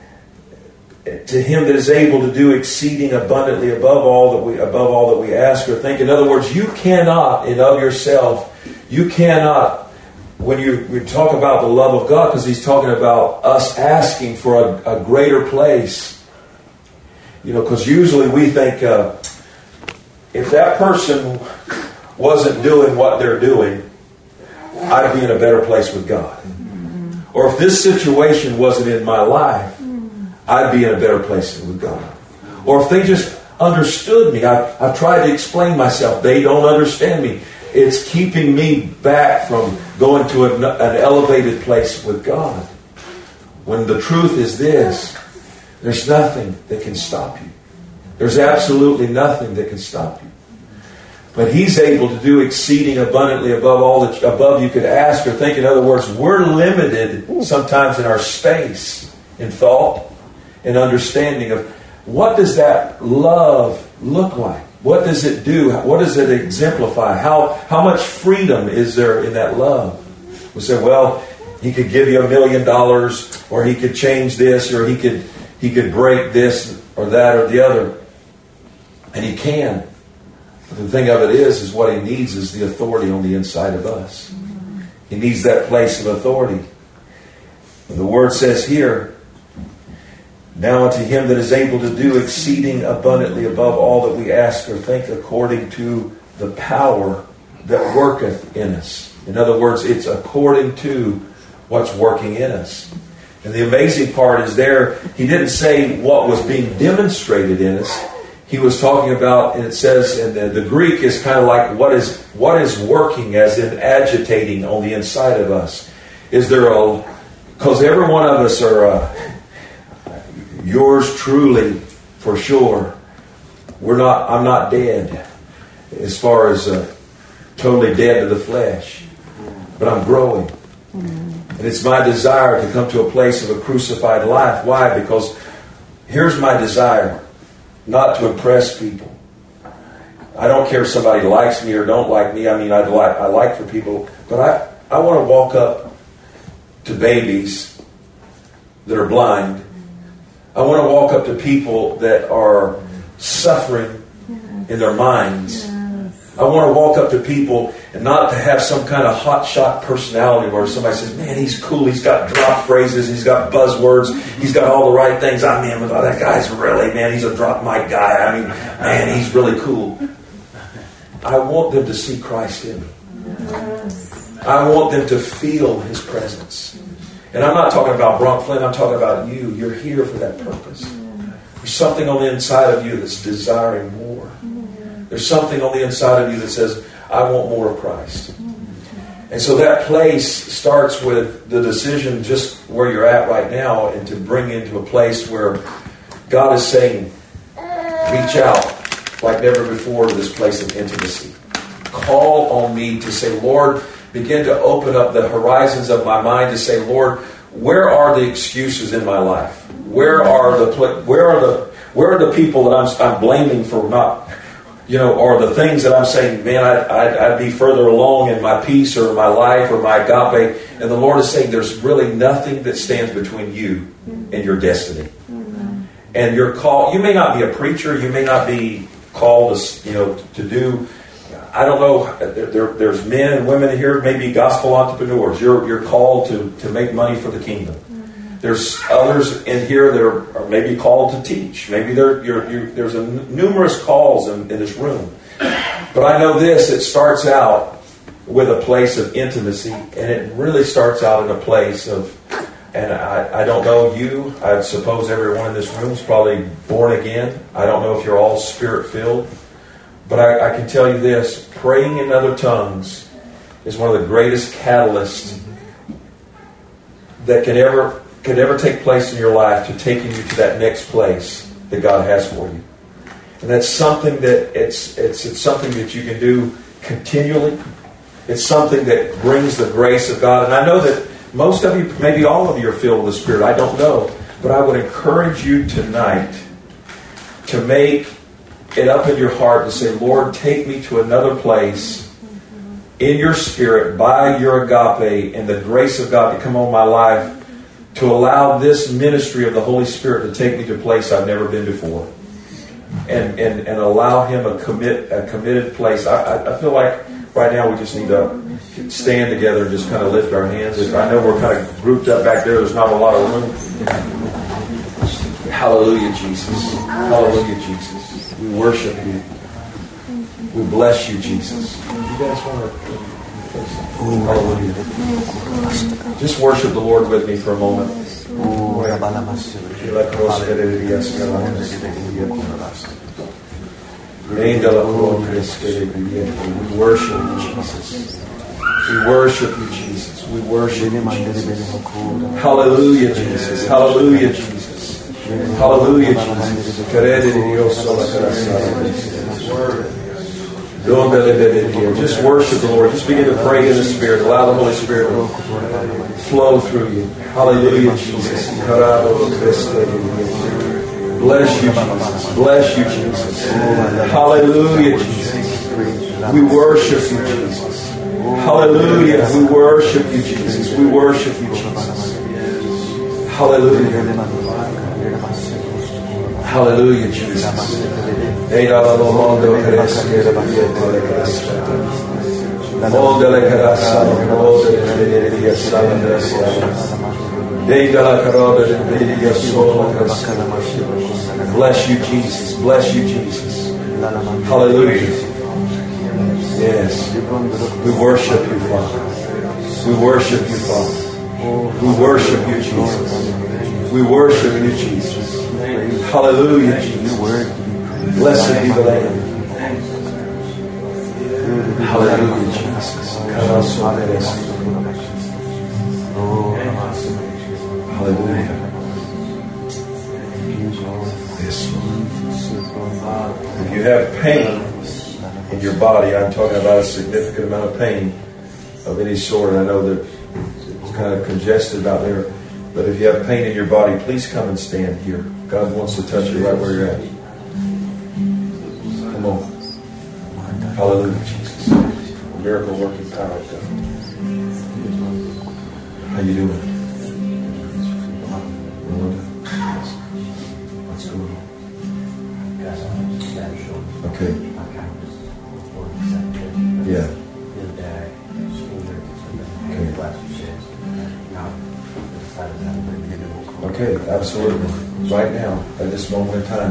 S2: to Him that is able to do exceeding abundantly above all that we above all that we ask or think. In other words, you cannot, in of yourself, you cannot, when you, you talk about the love of God, because he's talking about us asking for a, a greater place. You know, because usually we think, uh, if that person wasn't doing what they're doing, I'd be in a better place with God. Or if this situation wasn't in my life, I'd be in a better place with God. Or if they just understood me, I've, I've tried to explain myself, they don't understand me. It's keeping me back from going to an, an elevated place with God. When the truth is this, there's nothing that can stop you. There's absolutely nothing that can stop you. But He's able to do exceeding abundantly above all that above you could ask or think. In other words, we're limited sometimes in our space, in thought, and understanding of what does that love look like? What does it do? What does it exemplify? How how much freedom is there in that love? We say, well, He could give you a million dollars, or He could change this, or He could He could break this or that or the other. And He can. But the thing of it is, is what He needs is the authority on the inside of us. He needs that place of authority. The Word says here, now unto Him that is able to do exceeding abundantly above all that we ask or think, according to the power that worketh in us. In other words, it's according to what's working in us. And the amazing part is there, He didn't say what was being demonstrated in us. He was talking about, and it says, and the, the Greek is kind of like what is what is working, as in agitating on the inside of us. Is there a, because every one of us are uh, yours truly, for sure. We're not. I'm not dead, as far as uh, totally dead to the flesh, but I'm growing, and it's my desire to come to a place of a crucified life. Why? Because here's my desire: not to impress people. I don't care if somebody likes me or don't like me. I mean, I like I like for people, but I I want to walk up to babies that are blind. I want to walk up to people that are suffering in their minds. I want to walk up to people and not to have some kind of hotshot personality where somebody says, man, he's cool, he's got drop phrases, he's got buzzwords, he's got all the right things. I mean, oh, that guy's really, man, he's a drop mic guy. I mean, man, he's really cool. I want them to see Christ in me. I want them to feel His presence. And I'm not talking about Bronk Flynn, I'm talking about you. You're here for that purpose. There's something on the inside of you that's desiring more. There's something on the inside of you that says, I want more of Christ. And so that place starts with the decision just where you're at right now, and to bring into a place where God is saying, reach out like never before to this place of intimacy. Call on me to say, Lord, begin to open up the horizons of my mind to say, Lord, where are the excuses in my life? Where are the where are the where are the people that I'm I'm blaming for not, you know, or the things that I'm saying, man, I'd, I'd, I'd be further along in my peace or my life or my agape. And the Lord is saying there's really nothing that stands between you and your destiny. And your call, you may not be a preacher, you may not be called to, you know, to do, I don't know, there, there's men and women here, maybe gospel entrepreneurs. You're, you're called to, to make money for the kingdom. There's others in here that are, are maybe called to teach. Maybe there, you're, you're, there's a n- numerous calls in, in this room. But I know this, it starts out with a place of intimacy, and it really starts out in a place of, and I, I don't know you, I suppose everyone in this room is probably born again. I don't know if you're all spirit-filled. But I, I can tell you this, praying in other tongues is one of the greatest catalysts that can ever could ever take place in your life to taking you to that next place that God has for you. And that's something that it's it's it's something that you can do continually. It's something that brings the grace of God. And I know that most of you, maybe all of you, are filled with the Spirit. I don't know. But I would encourage you tonight to make it up in your heart to say, Lord, take me to another place in your Spirit by your agape and the grace of God to come on my life, to allow this ministry of the Holy Spirit to take me to a place I've never been before. And and, and allow Him a commit a committed place. I, I, I feel like right now we just need to stand together and just kind of lift our hands. I know we're kind of grouped up back there. There's not a lot of room. Hallelujah, Jesus. Hallelujah, Jesus. We worship you. We bless you, Jesus. You guys want to... Hallelujah. Just worship the Lord with me for a moment. We worship you, Jesus. We worship you, Jesus. We worship you, Jesus. Hallelujah, Jesus. Hallelujah, Jesus. Hallelujah, Jesus. Just worship the Lord. Just begin to pray in the Spirit. Allow the Holy Spirit to flow through you. Hallelujah, Jesus. Bless you, Jesus. Bless you, Jesus. Hallelujah, Jesus. We worship you, Jesus. Hallelujah. We worship you, Jesus. We worship you, Jesus. Hallelujah. Hallelujah, Jesus. Bless you, Jesus. Bless you, Jesus. Hallelujah. Yes. We worship you, Father. We worship you, Father. We worship you, Jesus. We worship you, Jesus. Hallelujah, Jesus. Blessed be the Lamb. Hallelujah, Jesus. Hallelujah. Yes, Lord. If you have pain in your body, I'm talking about a significant amount of pain of any sort. I know that it's kind of congested out there, but if you have pain in your body, please come and stand here. God wants to touch you right where you're at. Come on. Hallelujah, Jesus. Miracle working power of God. How you doing? What's going on? Okay. Yeah. Okay. Okay, absolutely. Right now, at this moment in time.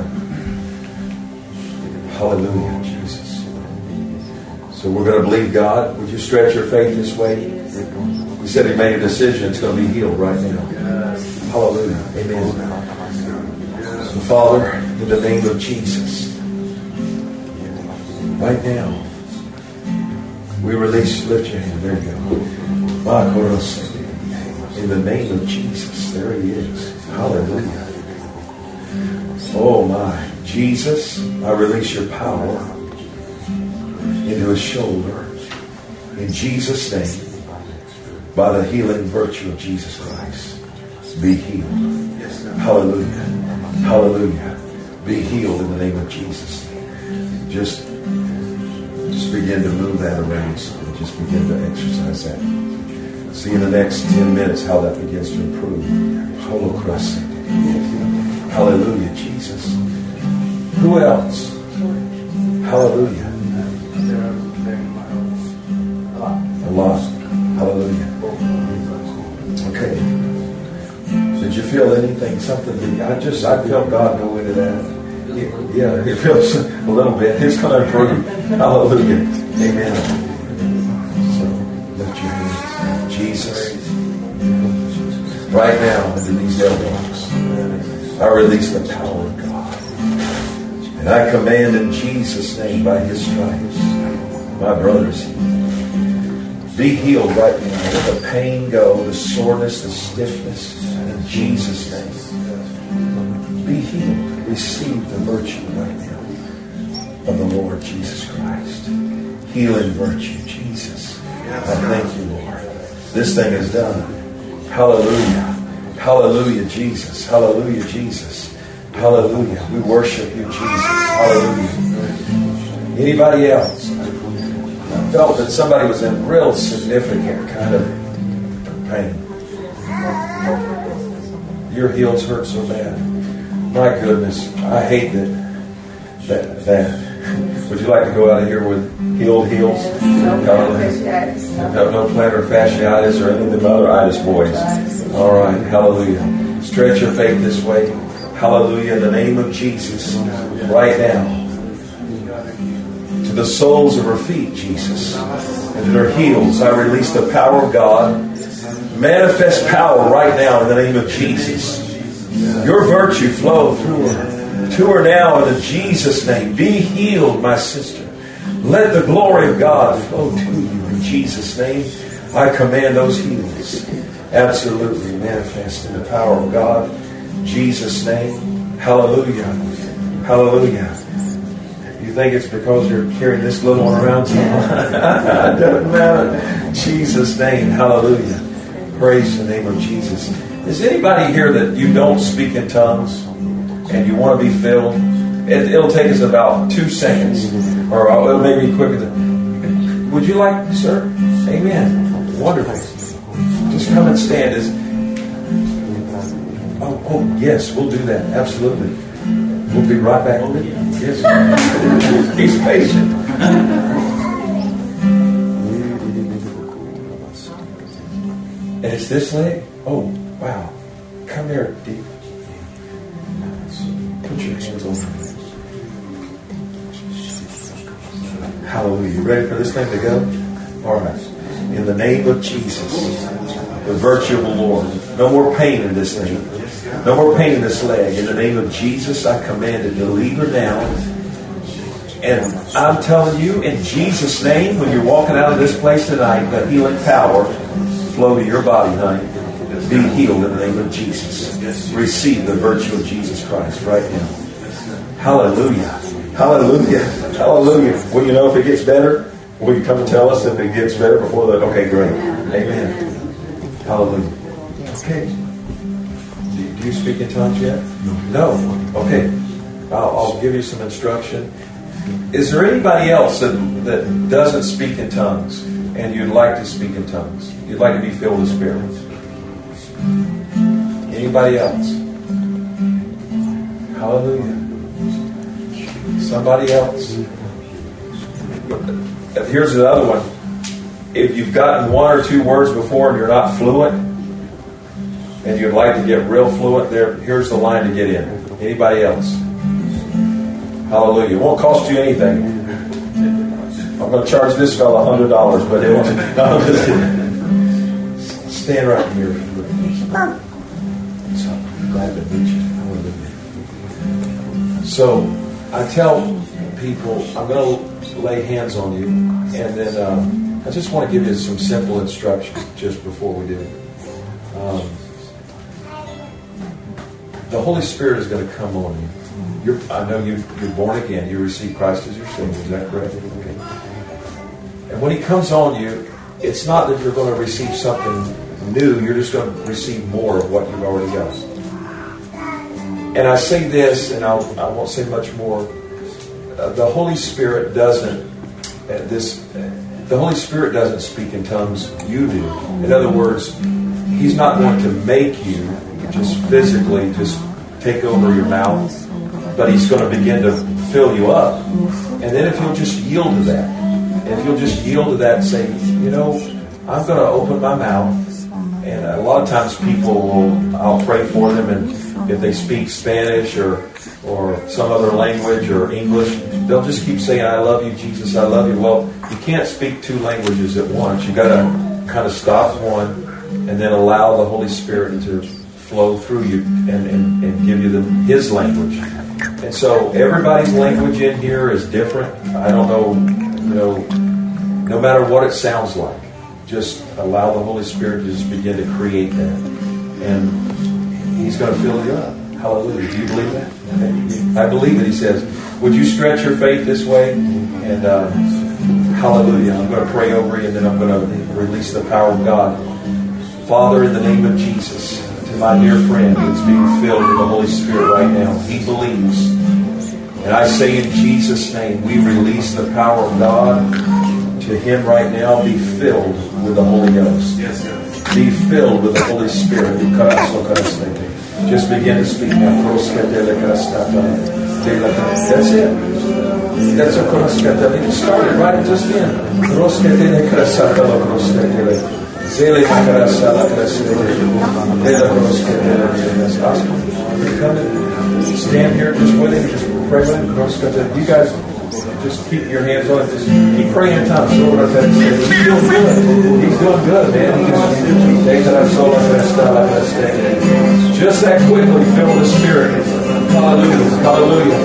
S2: Hallelujah, Jesus. So we're going to believe God. Would you stretch your faith this way? He said He made a decision. It's going to be healed right now. Hallelujah. Amen. So Father, in the name of Jesus, right now, We release, lift your hand. There you go. In the name of Jesus, there he is. Hallelujah. Oh my. Jesus, I release your power into his shoulder. In Jesus' name, by the healing virtue of Jesus Christ, be healed. Hallelujah. Hallelujah. Be healed in the name of Jesus. Just, just begin to move that around and just begin to exercise that. See in the next ten minutes how that begins to improve. Holocrust. Hallelujah, Jesus. Who else? Hallelujah. A lot. Hallelujah. Okay. Did you feel anything? Something? I just, I felt God go into that. Yeah, it feels a little bit. It's going to improve. Hallelujah. Amen. So, lift your hands. Jesus. Right now, into these elbows, I release the power of God. And I command in Jesus' name, by his stripes, my brothers, be healed right now. Let the pain go, the soreness, the stiffness, in Jesus' name. Be healed. Receive the virtue right now of the Lord Jesus Christ. Healing virtue, Jesus. I thank you, Lord. This thing is done. Hallelujah. Hallelujah, Jesus. Hallelujah, Jesus. Hallelujah. We worship you, Jesus. Hallelujah. Anybody else? I felt that somebody was in real significant kind of pain. Your heels hurt so bad. My goodness, I hate that. That. that. Would you like to go out of here with healed heels?
S3: No plantar fasciitis.
S2: No, no plantar fasciitis or any of the other itis boys. All right, hallelujah. Stretch your faith this way. Hallelujah, in the name of Jesus. Right now. To the soles of her feet, Jesus. And to their heels, I release the power of God. Manifest power right now in the name of Jesus. Your virtue flow through her. To her now in Jesus' name. Be healed, my sister. Let the glory of God flow to you in Jesus' name. I command those healings absolutely manifest in the power of God. In Jesus' name. Hallelujah. Hallelujah. You think it's because you're carrying this little one around? It doesn't matter. In Jesus' name. Hallelujah. Praise the name of Jesus. Is anybody here that you don't speak in tongues and you want to be filled? It, it'll take us about two seconds, or it'll maybe quicker than. Would you like, sir? Amen. Wonderful. Just come and stand. Is oh, oh yes, we'll do that. Absolutely. We'll be right back. Yes. He's patient. And it's this leg? Oh, wow. Come here, deep. Put your hands on me. Hallelujah. You ready for this thing to go? All right. In the name of Jesus, the virtue of the Lord. No more pain in this thing. No more pain in this leg. In the name of Jesus, I command it to leave her now. And I'm telling you, in Jesus' name, when you're walking out of this place tonight, the healing power flow to your body, honey. Be healed in the name of Jesus. Receive the virtue of Jesus Christ right now. Hallelujah. Hallelujah. Hallelujah. Well, you know if it gets better? Will you come and tell us if it gets better before the... Okay, great. Amen. Hallelujah. Okay. Do you, do you speak in tongues yet? No. Okay. I'll, I'll give you some instruction. Is there anybody else that, that doesn't speak in tongues and you'd like to speak in tongues? You'd like to be filled with Spirit? Anybody else? Hallelujah. Somebody else? Here's the other one. If you've gotten one or two words before and you're not fluent, and you'd like to get real fluent, there, here's the line to get in. Anybody else? Hallelujah. It won't cost you anything. I'm going to charge this fellow one hundred dollars, but it won't. No, stand right here. So glad to meet you. Hallelujah. So I tell people, I'm going to lay hands on you, and then uh, I just want to give you some simple instructions just before we do. Um, the Holy Spirit is going to come on you. You're, I know you, you're born again. You receive Christ as your Savior. Is that correct? Okay. And when He comes on you, it's not that you're going to receive something new. You're just going to receive more of what you've already got. And I say this, and I'll, I won't say much more. Uh, the Holy Spirit doesn't. Uh, this. Uh, the Holy Spirit doesn't speak in tongues. You do. In other words, He's not going to make you just physically just take over your mouth, but He's going to begin to fill you up. And then if you'll just yield to that, and if you'll just yield to that and say, you know, I'm going to open my mouth. And a lot of times people will, I'll pray for them, and if they speak Spanish or or some other language or English, they'll just keep saying, I love you, Jesus, I love you. Well, you can't speak two languages at once. You've got to kind of stop one and then allow the Holy Spirit to flow through you and, and, and give you the, His language. And so everybody's language in here is different. I don't know, you know, no matter what it sounds like, just allow the Holy Spirit to just begin to create that. And He's going to fill you up. Hallelujah. Do you believe that? Okay. I believe it. He says, would you stretch your faith this way? And uh, hallelujah. I'm going to pray over you, and then I'm going to release the power of God. Father, in the name of Jesus, to my dear friend that's being filled with the Holy Spirit right now, he believes. And I say in Jesus' name, we release the power of God to him right now. Be filled with the Holy Ghost. Yes, sir. Be filled with the Holy Spirit. Just begin to speak now. That's it. That's a croskete. It started right just then. Croskete krasatalo croskete. Zele makarasala krasete. Lela croskete. Come and stand here just with him. Just pray with him. Croskete. You guys just keep your hands on it. Just keep praying in tongues. He's doing good. He's doing good, man. Just that quickly, fill the Spirit. Hallelujah. Hallelujah.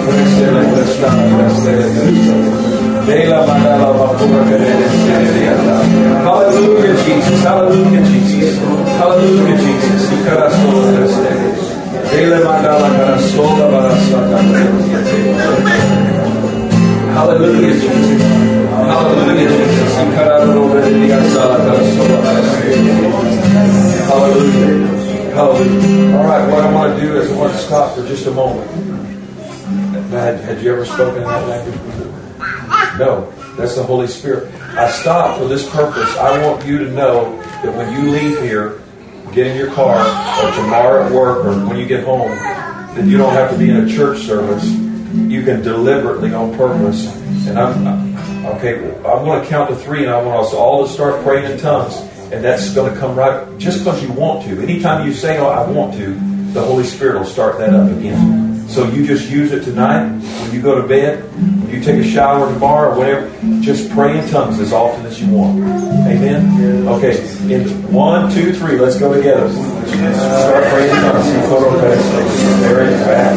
S2: Hallelujah, Jesus. Hallelujah, Jesus. Hallelujah, Jesus. Hallelujah, Jesus. Hallelujah, Jesus. Hallelujah. Hallelujah. All right, what I want to do is I want to stop for just a moment. Had, had you ever spoken in that language before? No. That's the Holy Spirit. I stop for this purpose. I want you to know that when you leave here, get in your car, or tomorrow at work, or when you get home, that you don't have to be in a church service. You can deliberately, on purpose. And I'm okay. I'm going to count to three, and I want us all to start praying in tongues. And that's going to come right just because you want to. Anytime you say, "Oh, I want to," the Holy Spirit will start that up again. So you just use it tonight when you go to bed, when you take a shower tomorrow, or whatever. Just pray in tongues as often as you want. Amen. Okay. In one, two, three. Let's go together. Start praying in tongues. There it is back.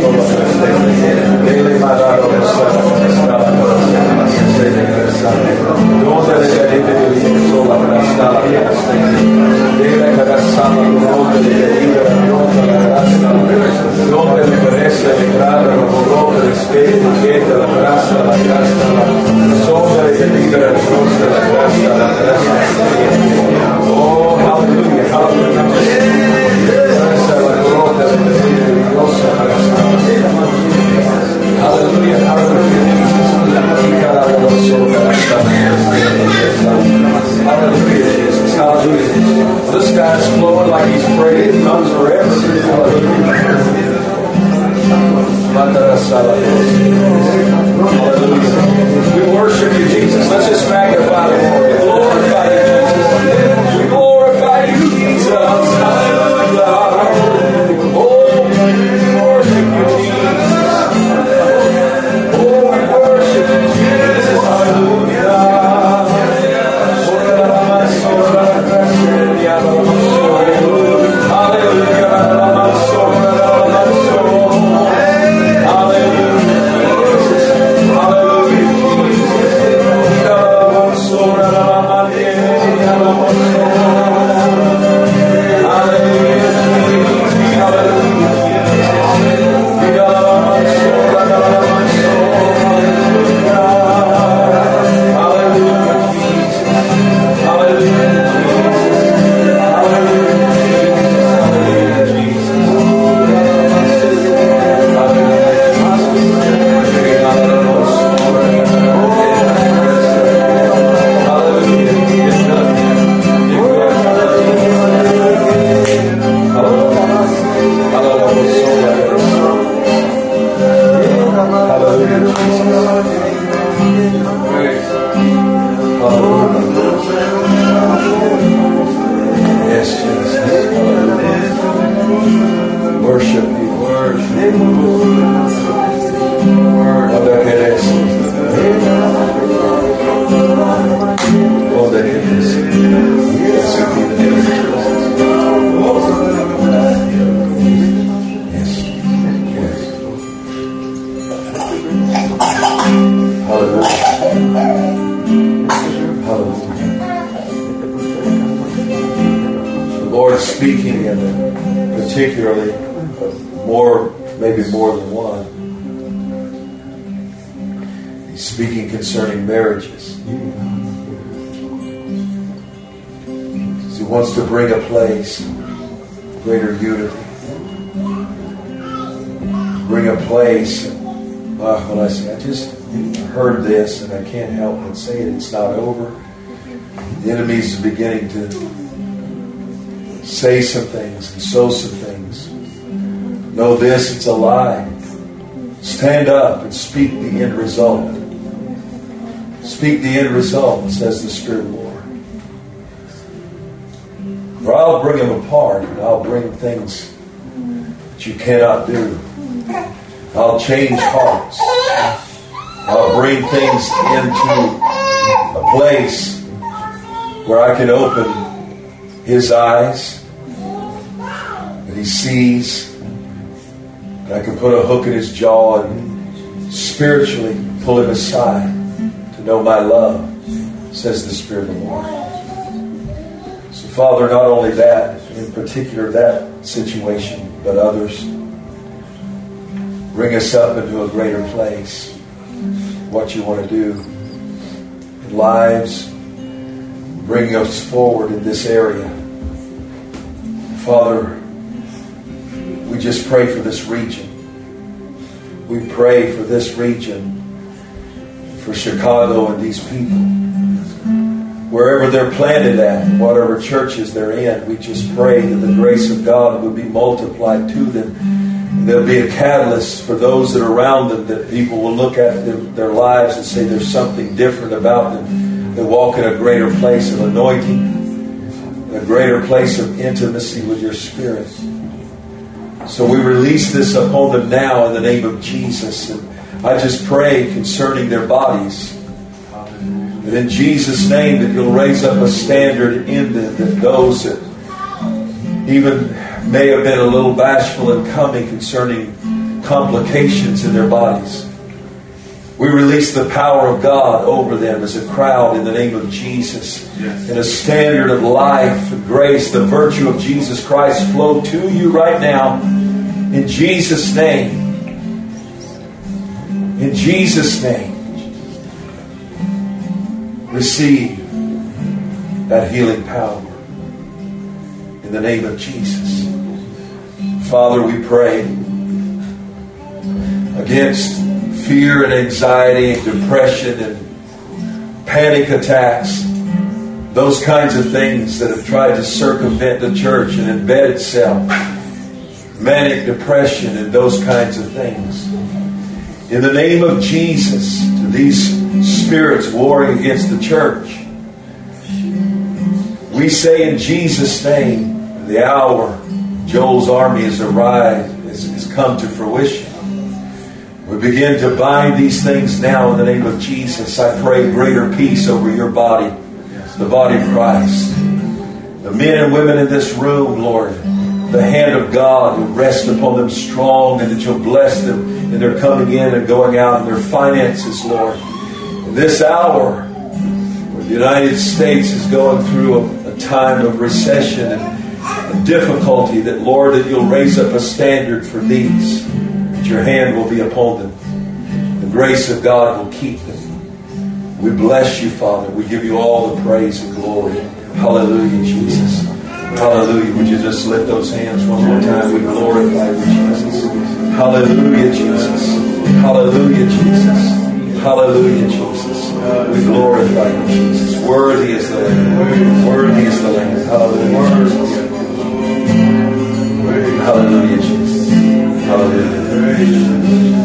S2: Oh, hallelujah, hallelujah. Hallelujah, hallelujah. Hallelujah, Jesus. Hallelujah. This guy's flowing like he's praying in tongues forever. Hallelujah. We worship you, Jesus. Let's just magnify the Lord. We glorify you, Jesus. We glorify you, Jesus. Hallelujah. Oh, we worship you, Jesus. Oh, we worship you, Jesus. Hallelujah. Hallelujah. Speaking, and particularly more, maybe more than one. He's speaking concerning marriages. He wants to bring a place, greater unity. Bring a place. Uh, when I say, I just heard this, and I can't help but say it. It's not over. The enemy's beginning to say some things and sow some things. Know this, it's a lie. Stand up and speak the end result. Speak the end result, says the Spirit of the Lord. For I'll bring them apart, and I'll bring things that you cannot do. I'll change hearts. I'll bring things into a place where I can open his eyes, that he sees, and I can put a hook in his jaw and spiritually pull him aside to know my love, says the Spirit of the Lord. So Father, not only that, in particular that situation, but others, bring us up into a greater place. What you want to do in lives, bring us forward in this area. Father, we just pray for this region. We pray for this region, for Chicago and these people. Wherever they're planted at, whatever churches they're in, we just pray that the grace of God would be multiplied to them. And there'll be a catalyst for those that are around them, that people will look at their, their lives and say there's something different about them. They walk in a greater place of anointing, a greater place of intimacy with your Spirit. So we release this upon them now in the name of Jesus. And I just pray concerning their bodies, that in Jesus' name that you'll raise up a standard in them, that those that even may have been a little bashful in coming concerning complications in their bodies, we release the power of God over them as a crowd in the name of Jesus. Yes. And a standard of life and grace, the virtue of Jesus Christ flow to you right now in Jesus' name. In Jesus' name. Receive that healing power in the name of Jesus. Father, we pray against fear and anxiety and depression and panic attacks, those kinds of things that have tried to circumvent the church and embed itself, manic depression and those kinds of things. In the name of Jesus, to these spirits warring against the church, we say in Jesus' name, the hour Joel's army has arrived, has, has come to fruition. We begin to bind these things now in the name of Jesus. I pray greater peace over your body, the body of Christ. The men and women in this room, Lord, the hand of God will rest upon them strong, and that you'll bless them in their coming in and going out, and their finances, Lord. In this hour, where the United States is going through a, a time of recession and, and difficulty, that, Lord, that you'll raise up a standard for these. Your hand will be upon them. The grace of God will keep them. We bless you, Father. We give you all the praise and glory. Hallelujah, Jesus. Hallelujah. Would you just lift those hands one more time? We glorify you, Jesus. Hallelujah, Jesus. Hallelujah, Jesus. Hallelujah, Jesus. We glorify you, Jesus. Worthy is the Lamb. Worthy is the Lamb. Hallelujah, Jesus. Hallelujah, Jesus. Hallelujah.